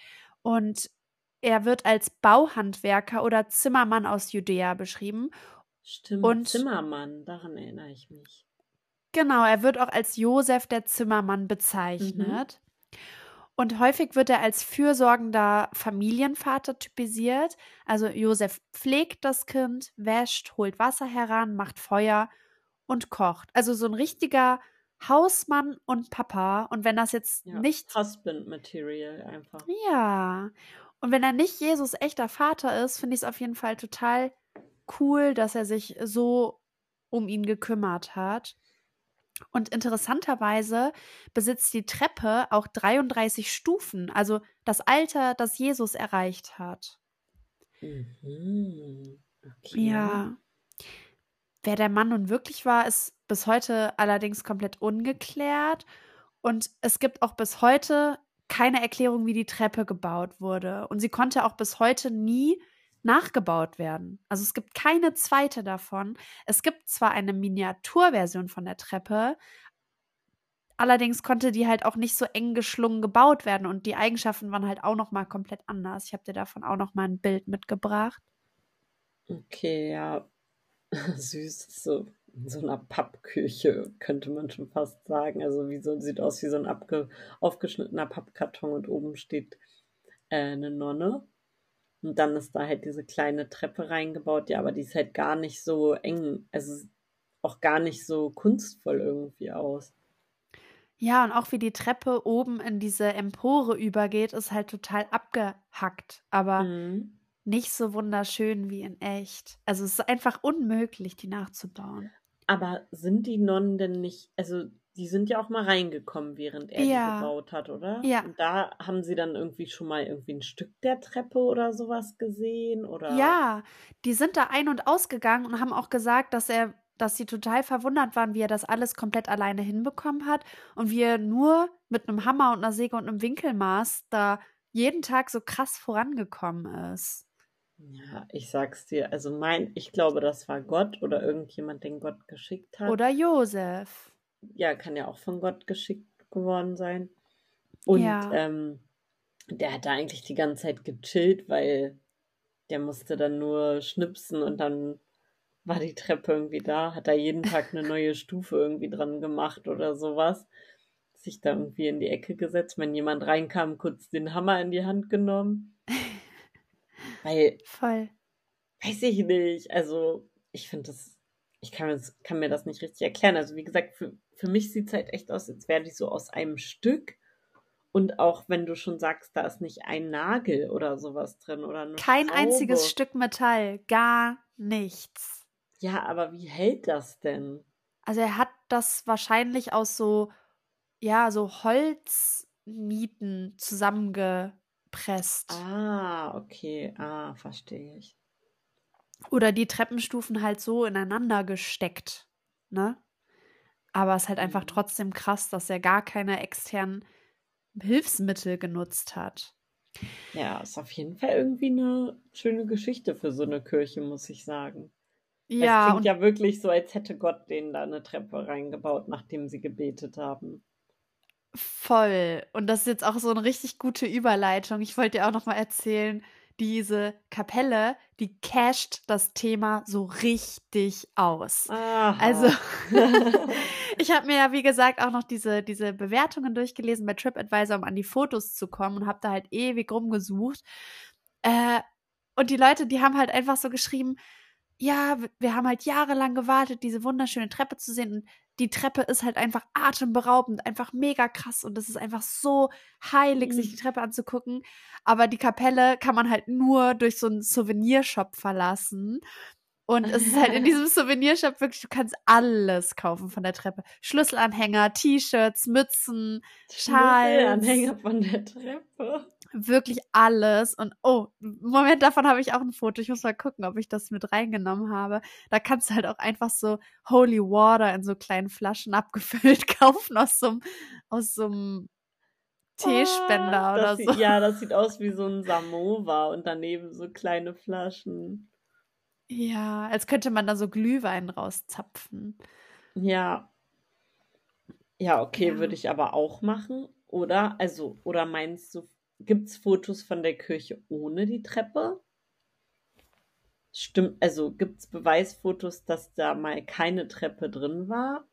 Speaker 2: Und er wird als Bauhandwerker oder Zimmermann aus Judäa beschrieben.
Speaker 1: Stimmt,
Speaker 2: Und
Speaker 1: Zimmermann, daran erinnere ich mich.
Speaker 2: genau, er wird auch als Josef der Zimmermann
Speaker 1: Mhm.
Speaker 2: bezeichnet. Und häufig wird er als fürsorgender Familienvater typisiert. Also Josef pflegt das Kind, wäscht, holt Wasser heran, macht Feuer und kocht. Also so ein richtiger Hausmann und Papa. Und wenn das jetzt
Speaker 1: Ja,
Speaker 2: nicht,
Speaker 1: Husband Material einfach.
Speaker 2: ja, und wenn er nicht Jesus echter Vater ist, finde ich es auf jeden Fall total cool, dass er sich so um ihn gekümmert hat. Und interessanterweise besitzt die Treppe auch dreiunddreißig Stufen, also das Alter, das Jesus erreicht hat.
Speaker 1: Mhm. Okay.
Speaker 2: Ja. Wer der Mann nun wirklich war, ist bis heute allerdings komplett ungeklärt. Und es gibt auch bis heute keine Erklärung, wie die Treppe gebaut wurde. Und sie konnte auch bis heute nie nachgebaut werden. Also es gibt keine zweite davon. Es gibt zwar eine Miniaturversion von der Treppe, allerdings konnte die halt auch nicht so eng geschlungen gebaut werden und die Eigenschaften waren halt auch noch mal komplett anders. Ich habe dir davon auch noch mal ein Bild mitgebracht.
Speaker 1: Okay, ja. Süß, so in so einer Pappküche, könnte man schon fast sagen. Also wie so, sieht aus wie so ein abge, aufgeschnittener Pappkarton und oben steht äh, eine Nonne. Und dann ist da halt diese kleine Treppe reingebaut, ja, aber die ist halt gar nicht so eng, also auch gar nicht so kunstvoll irgendwie aus.
Speaker 2: Ja, und auch wie die Treppe oben in diese Empore übergeht, ist halt total abgehackt, aber
Speaker 1: Mhm.
Speaker 2: nicht so wunderschön wie in echt. Also es ist einfach unmöglich, die nachzubauen.
Speaker 1: Aber sind die Nonnen denn nicht, also die sind ja auch mal reingekommen, während er die
Speaker 2: Ja,
Speaker 1: gebaut hat, oder?
Speaker 2: ja,
Speaker 1: Und da haben sie dann irgendwie schon mal irgendwie ein Stück der Treppe oder sowas gesehen, oder?
Speaker 2: ja. Die sind da ein- und ausgegangen und haben auch gesagt, dass er, dass sie total verwundert waren, wie er das alles komplett alleine hinbekommen hat und wie er nur mit einem Hammer und einer Säge und einem Winkelmaß da jeden Tag so krass vorangekommen ist.
Speaker 1: Ja, ich sag's dir, also mein, ich glaube, das war Gott oder irgendjemand, den Gott geschickt hat.
Speaker 2: Oder Josef.
Speaker 1: Ja, kann ja auch von Gott geschickt geworden sein. Und
Speaker 2: Ja.
Speaker 1: ähm, der hat da eigentlich die ganze Zeit gechillt, weil der musste dann nur schnipsen und dann war die Treppe irgendwie da, hat da jeden Tag eine neue Stufe irgendwie dran gemacht oder sowas. Sich da irgendwie in die Ecke gesetzt, wenn jemand reinkam, kurz den Hammer in die Hand genommen. Weil,
Speaker 2: Voll.
Speaker 1: weiß ich nicht, also ich finde das, ich kann, mir das- kann mir das nicht richtig erklären. Also wie gesagt, für, für mich sieht es halt echt aus, als wäre die so aus einem Stück. Und auch wenn du schon sagst, da ist nicht ein Nagel oder sowas drin oder eine
Speaker 2: Kein einziges
Speaker 1: Schraube.
Speaker 2: Stück Metall, gar nichts.
Speaker 1: Ja, aber wie hält das denn?
Speaker 2: Also er hat das wahrscheinlich aus so, ja, so Holznieten zusammengepresst.
Speaker 1: Ah, okay. Ah, verstehe ich.
Speaker 2: Oder die Treppenstufen halt so ineinander gesteckt, ne? Aber es ist halt einfach
Speaker 1: Mhm.
Speaker 2: trotzdem krass, dass er gar keine externen Hilfsmittel genutzt hat.
Speaker 1: Ja, ist auf jeden Fall irgendwie eine schöne Geschichte für so eine Kirche, muss ich sagen. Es
Speaker 2: Ja,
Speaker 1: klingt
Speaker 2: und
Speaker 1: ja wirklich so, als hätte Gott denen da eine Treppe reingebaut, nachdem sie gebetet haben.
Speaker 2: voll. Und das ist jetzt auch so eine richtig gute Überleitung. Ich wollte dir auch noch mal erzählen, diese Kapelle, die casht das Thema so richtig aus. Also,
Speaker 1: Aha.
Speaker 2: ich habe mir ja, wie gesagt, auch noch diese, diese Bewertungen durchgelesen bei TripAdvisor, um an die Fotos zu kommen und habe da halt ewig rumgesucht. Äh, und die Leute, die haben halt einfach so geschrieben, ja, w- wir haben halt jahrelang gewartet, diese wunderschöne Treppe zu sehen. Und die Treppe ist halt einfach atemberaubend, einfach mega krass. Und es ist einfach so heilig, sich die Treppe anzugucken. Aber die Kapelle kann man halt nur durch so einen Souvenirshop verlassen. Und es ist halt in diesem Souvenirshop wirklich, du kannst alles kaufen von der Treppe. Schlüsselanhänger, T-Shirts, Mützen, Schals,
Speaker 1: Schlüsselanhänger von der Treppe.
Speaker 2: wirklich alles. Und oh, Moment, davon habe ich auch ein Foto. Ich muss mal gucken, ob ich das mit reingenommen habe. Da kannst du halt auch einfach so Holy Water in so kleinen Flaschen abgefüllt kaufen aus so einem, aus so einem
Speaker 1: Ah,
Speaker 2: Teespender oder
Speaker 1: das
Speaker 2: so.
Speaker 1: sieht, ja, das sieht aus wie so ein Samovar und daneben so kleine Flaschen.
Speaker 2: Ja, als könnte man da so Glühwein rauszapfen.
Speaker 1: Ja, ja, okay, würde
Speaker 2: Ja.
Speaker 1: ich aber auch machen, oder? Also, oder meinst du, gibt's Fotos von der Kirche ohne die Treppe? Stimmt, also gibt's Beweisfotos, dass da mal keine Treppe drin war?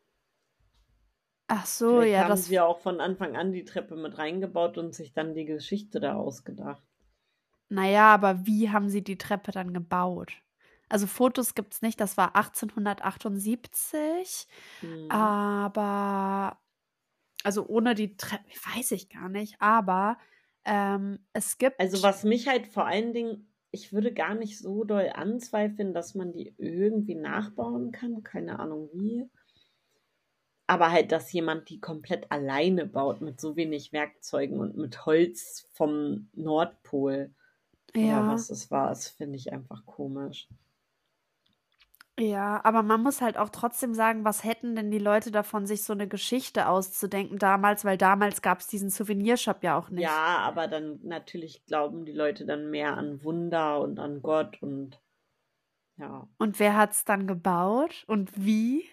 Speaker 2: Ach so,
Speaker 1: Vielleicht
Speaker 2: ja,
Speaker 1: haben sie
Speaker 2: das,
Speaker 1: ja auch von Anfang an die Treppe mit reingebaut und sich dann die Geschichte da ausgedacht.
Speaker 2: naja, aber wie haben sie die Treppe dann gebaut? Also Fotos gibt's nicht, das war achtzehnhundertachtundsiebzig,
Speaker 1: Hm.
Speaker 2: aber also ohne die Treppe, weiß ich gar nicht, aber ähm, es
Speaker 1: Also
Speaker 2: gibt,
Speaker 1: was mich halt vor allen Dingen, ich würde gar nicht so doll anzweifeln, dass man die irgendwie nachbauen kann, keine Ahnung wie. Aber halt, dass jemand die komplett alleine baut mit so wenig Werkzeugen und mit Holz vom Nordpol oder
Speaker 2: ja,
Speaker 1: was es war, das finde ich einfach komisch.
Speaker 2: Ja, aber man muss halt auch trotzdem sagen, was hätten denn die Leute davon, sich so eine Geschichte auszudenken damals, weil damals gab es diesen Souvenirshop ja auch nicht.
Speaker 1: Ja, aber dann natürlich glauben die Leute dann mehr an Wunder und an Gott und ja,
Speaker 2: Und wer hat's dann gebaut und wie?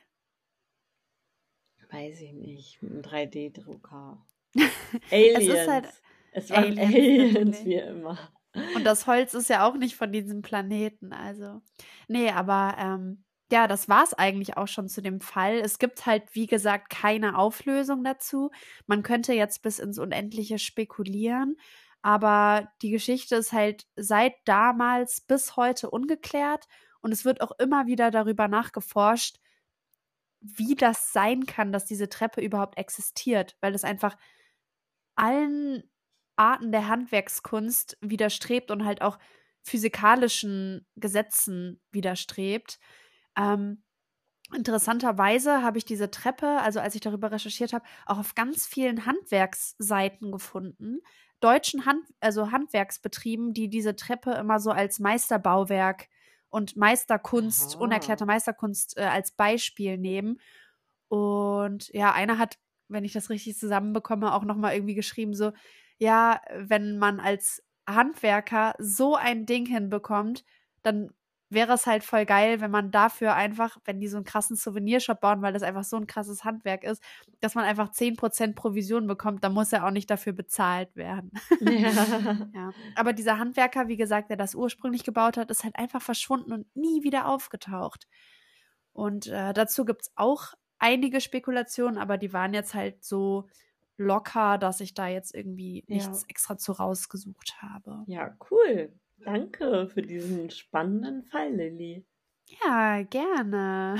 Speaker 1: weiß ich nicht, mit einem drei D-Drucker.
Speaker 2: Es ist halt
Speaker 1: Aliens. Es waren
Speaker 2: Aliens
Speaker 1: Aliens,
Speaker 2: natürlich.
Speaker 1: wie immer.
Speaker 2: Und das Holz ist ja auch nicht von diesem Planeten, also. Nee, aber ähm, ja, das war's eigentlich auch schon zu dem Fall. Es gibt halt, wie gesagt, keine Auflösung dazu. Man könnte jetzt bis ins Unendliche spekulieren, aber die Geschichte ist halt seit damals bis heute ungeklärt und es wird auch immer wieder darüber nachgeforscht, wie das sein kann, dass diese Treppe überhaupt existiert, weil es einfach allen Arten der Handwerkskunst widerstrebt und halt auch physikalischen Gesetzen widerstrebt. Ähm, interessanterweise habe ich diese Treppe, also als ich darüber recherchiert habe, auch auf ganz vielen Handwerksseiten gefunden. Deutschen Hand, also Handwerksbetrieben, die diese Treppe immer so als Meisterbauwerk und Meisterkunst, unerklärte
Speaker 1: Aha.
Speaker 2: Meisterkunst äh, als Beispiel nehmen. Und ja, einer hat, wenn ich das richtig zusammenbekomme, auch nochmal irgendwie geschrieben, so, ja, wenn man als Handwerker so ein Ding hinbekommt, dann wäre es halt voll geil, wenn man dafür einfach, wenn die so einen krassen Souvenirshop bauen, weil das einfach so ein krasses Handwerk ist, dass man einfach zehn Prozent Provision bekommt, dann muss er auch nicht dafür bezahlt werden.
Speaker 1: Ja.
Speaker 2: Ja, aber dieser Handwerker, wie gesagt, der das ursprünglich gebaut hat, ist halt einfach verschwunden und nie wieder aufgetaucht. Und äh, dazu gibt es auch einige Spekulationen, aber die waren jetzt halt so locker, dass ich da jetzt irgendwie
Speaker 1: Ja.
Speaker 2: nichts extra zu rausgesucht habe.
Speaker 1: Ja, cool. Danke für diesen spannenden Fall, Lilly.
Speaker 2: Ja, gerne.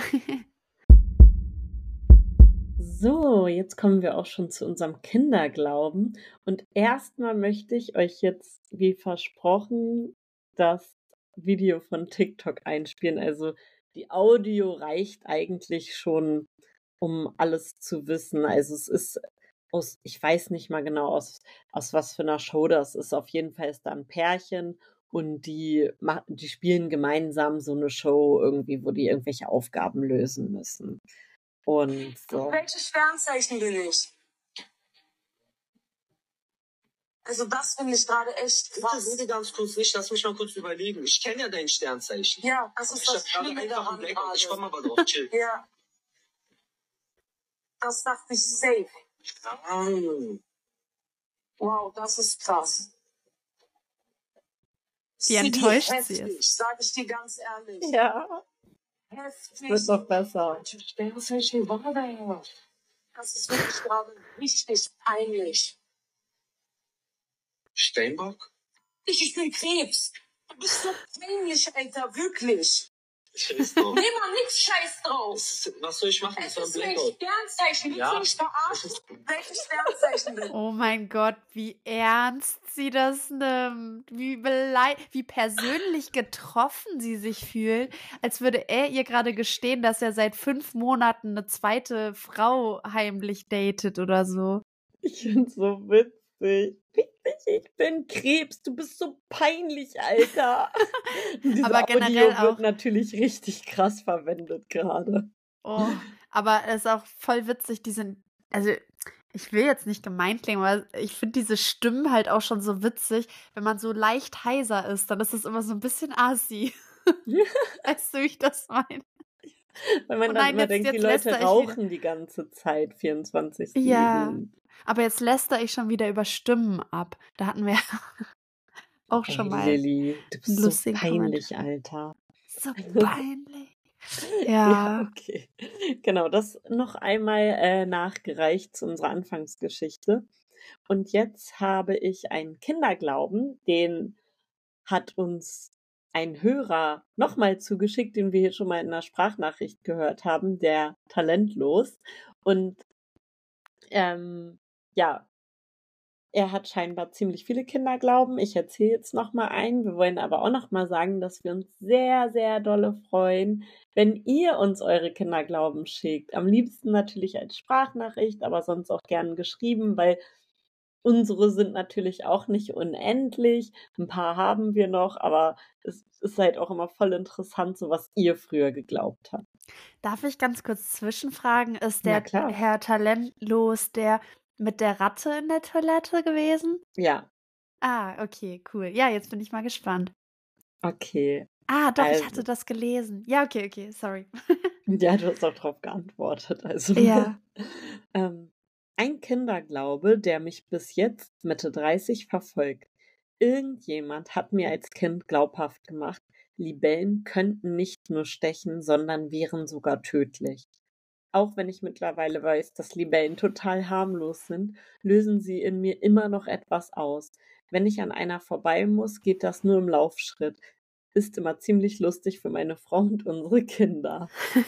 Speaker 1: So, jetzt kommen wir auch schon zu unserem Kinderglauben. Und erstmal möchte ich euch jetzt, wie versprochen, das Video von TikTok einspielen. Also die Audio reicht eigentlich schon, um alles zu wissen. Also es ist aus, ich weiß nicht mal genau, aus, aus was für einer Show das ist. Auf jeden Fall ist da ein Pärchen und die, ma- die spielen gemeinsam so eine Show irgendwie, wo die irgendwelche Aufgaben lösen müssen. Und so.
Speaker 4: Welches Sternzeichen bin ich? Also das finde ich gerade echt
Speaker 5: Bitte
Speaker 4: krass.
Speaker 5: rede ganz kurz nicht, lass mich mal kurz überlegen. Ich kenne ja dein Sternzeichen.
Speaker 4: Ja, das ist
Speaker 5: Ich hab
Speaker 4: das
Speaker 5: gerade
Speaker 4: Schlimme
Speaker 5: einfach einen
Speaker 4: daran
Speaker 5: Blackout. Ich
Speaker 4: gerade.
Speaker 5: komm aber drauf, chill.
Speaker 4: Ja, das dachte ich safe.
Speaker 5: Ah,
Speaker 4: Wow, das ist krass.
Speaker 2: Wie enttäuscht sie
Speaker 4: heftig,
Speaker 2: ist.
Speaker 4: sag ich dir ganz ehrlich.
Speaker 1: Ja,
Speaker 4: Heftig.
Speaker 1: wird noch besser.
Speaker 4: Welches Sternzeichen war das? Das ist wirklich gerade richtig peinlich.
Speaker 5: Steinbock?
Speaker 4: Ich, ich bin Krebs. Du bist so peinlich, Alter, wirklich.
Speaker 5: Scheiß drauf.
Speaker 4: Nimm mal nix Scheiß drauf.
Speaker 5: Das ist- Was soll ich machen?
Speaker 4: Es
Speaker 5: Das war ein
Speaker 4: ist mein
Speaker 5: Blackout.
Speaker 4: Sternzeichen. Willst
Speaker 5: Ja.
Speaker 4: du mich verarschen? Welches Sternzeichen bin ich?
Speaker 2: Oh mein Gott, wie ernst sie das nimmt. Wie belei wie persönlich getroffen sie sich fühlt, als würde er ihr gerade gestehen, dass er seit fünf Monaten eine zweite Frau heimlich datet oder so.
Speaker 1: Ich find's so witzig. Richtig, ich bin Krebs. Du bist so peinlich, Alter. Und diese
Speaker 2: Aber generell
Speaker 1: Audio wird
Speaker 2: auch-
Speaker 1: natürlich richtig krass verwendet gerade.
Speaker 2: Oh, aber es ist auch voll witzig, die sind, also ich will jetzt nicht gemein klingen, aber ich finde diese Stimmen halt auch schon so witzig. Wenn man so leicht heiser ist, dann ist es immer so ein bisschen assi. Weißt du, wie ich das meine?
Speaker 1: Weil man
Speaker 2: Oh
Speaker 1: dann
Speaker 2: nein,
Speaker 1: immer
Speaker 2: jetzt-
Speaker 1: denkt, die
Speaker 2: jetzt
Speaker 1: Leute
Speaker 2: lästere ich wieder.
Speaker 1: rauchen die ganze Zeit vierundzwanzig sieben.
Speaker 2: Ja. Aber jetzt lästere ich schon wieder über Stimmen ab. Da hatten wir auch
Speaker 1: Ey,
Speaker 2: schon mal
Speaker 1: Lilly, du bist so
Speaker 2: lustigen
Speaker 1: peinlich, Alter.
Speaker 2: so peinlich. Ja.
Speaker 1: okay. Genau, das noch einmal äh, nachgereicht zu unserer Anfangsgeschichte. Und jetzt habe ich einen Kinderglauben, den hat uns ein Hörer nochmal zugeschickt, den wir hier schon mal in einer Sprachnachricht gehört haben, der Talentlos. Und ähm, ja, er hat scheinbar ziemlich viele Kinderglauben. Ich erzähle jetzt nochmal einen. Wir wollen aber auch nochmal sagen, dass wir uns sehr, sehr dolle freuen, wenn ihr uns eure Kinderglauben schickt. Am liebsten natürlich als Sprachnachricht, aber sonst auch gern geschrieben, weil unsere sind natürlich auch nicht unendlich. Ein paar haben wir noch, aber es ist halt auch immer voll interessant, so was ihr früher geglaubt habt.
Speaker 2: Darf ich ganz kurz zwischenfragen? Ist
Speaker 1: Na
Speaker 2: der
Speaker 1: klar.
Speaker 2: Herr Talentlos der mit der Ratte in der Toilette gewesen?
Speaker 1: Ja,
Speaker 2: Ah, okay, cool. Ja, jetzt bin ich mal gespannt.
Speaker 1: okay.
Speaker 2: Ah, doch, ich
Speaker 1: Also,
Speaker 2: hatte das gelesen. Ja, okay, okay, sorry.
Speaker 1: ja, du hast auch drauf geantwortet. Also,
Speaker 2: Ja.
Speaker 1: ähm, ein Kinderglaube, der mich bis jetzt Mitte dreißig verfolgt. Irgendjemand hat mir als Kind glaubhaft gemacht, Libellen könnten nicht nur stechen, sondern wären sogar tödlich. Auch wenn ich mittlerweile weiß, dass Libellen total harmlos sind, lösen sie in mir immer noch etwas aus. Wenn ich an einer vorbei muss, geht das nur im Laufschritt. Ist immer ziemlich lustig für meine Frau und unsere Kinder.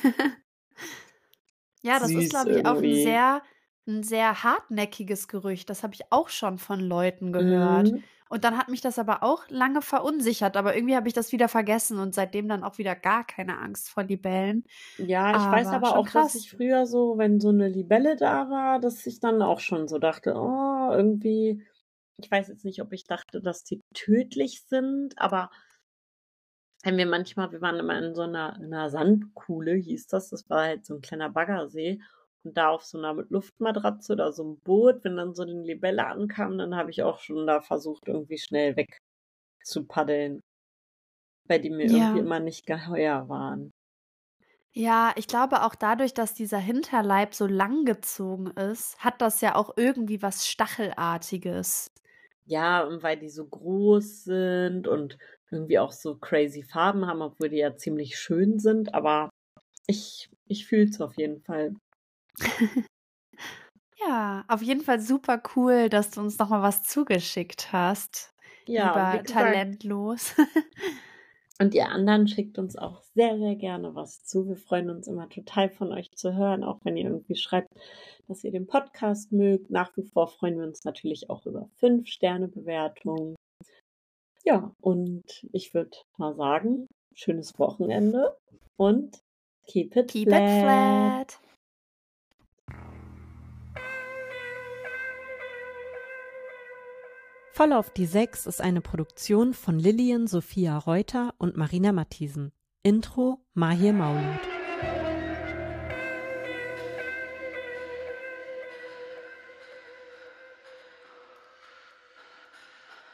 Speaker 2: Ja, das ist,
Speaker 1: Süß
Speaker 2: glaube ich, auch ein
Speaker 1: irgendwie.
Speaker 2: sehr, ein sehr hartnäckiges Gerücht. Das habe ich auch schon von Leuten gehört.
Speaker 1: Mhm.
Speaker 2: Und dann hat mich das aber auch lange verunsichert, aber irgendwie habe ich das wieder vergessen und seitdem dann auch wieder gar keine Angst vor Libellen.
Speaker 1: Ja, ich weiß
Speaker 2: Aber
Speaker 1: aber
Speaker 2: schon
Speaker 1: auch, dass ich
Speaker 2: krass.
Speaker 1: früher so, wenn so eine Libelle da war, dass ich dann auch schon so dachte, oh, irgendwie, ich weiß jetzt nicht, ob ich dachte, dass die tödlich sind, aber wenn wir manchmal, wir waren immer in so einer, in einer Sandkuhle, hieß das, das war halt so ein kleiner Baggersee und da auf so einer Luftmatratze oder so einem Boot, wenn dann so eine Libelle ankam, dann habe ich auch schon da versucht, irgendwie schnell wegzupaddeln, weil die mir irgendwie
Speaker 2: Ja.
Speaker 1: immer nicht geheuer waren.
Speaker 2: Ja, ich glaube auch dadurch, dass dieser Hinterleib so langgezogen ist, hat das ja auch irgendwie was Stachelartiges.
Speaker 1: Ja, und weil die so groß sind und irgendwie auch so crazy Farben haben, obwohl die ja ziemlich schön sind, aber ich, ich fühle es auf jeden Fall.
Speaker 2: Ja, auf jeden Fall super cool, dass du uns nochmal was zugeschickt hast,
Speaker 1: Ja, und wie
Speaker 2: lieber
Speaker 1: gesagt,
Speaker 2: Talentlos.
Speaker 1: und ihr anderen schickt uns auch sehr, sehr gerne was zu. Wir freuen uns immer total von euch zu hören, auch wenn ihr irgendwie schreibt, dass ihr den Podcast mögt. Nach wie vor freuen wir uns natürlich auch über fünf Sterne Bewertungen. Ja, und ich würde mal sagen, schönes Wochenende und keep it
Speaker 2: Keep it
Speaker 1: flat.
Speaker 2: flat.
Speaker 6: Voll auf die Sechs ist eine Produktion von Lilian Sophia Reuter und Marina Mathiesen. Intro Mahir Maulud.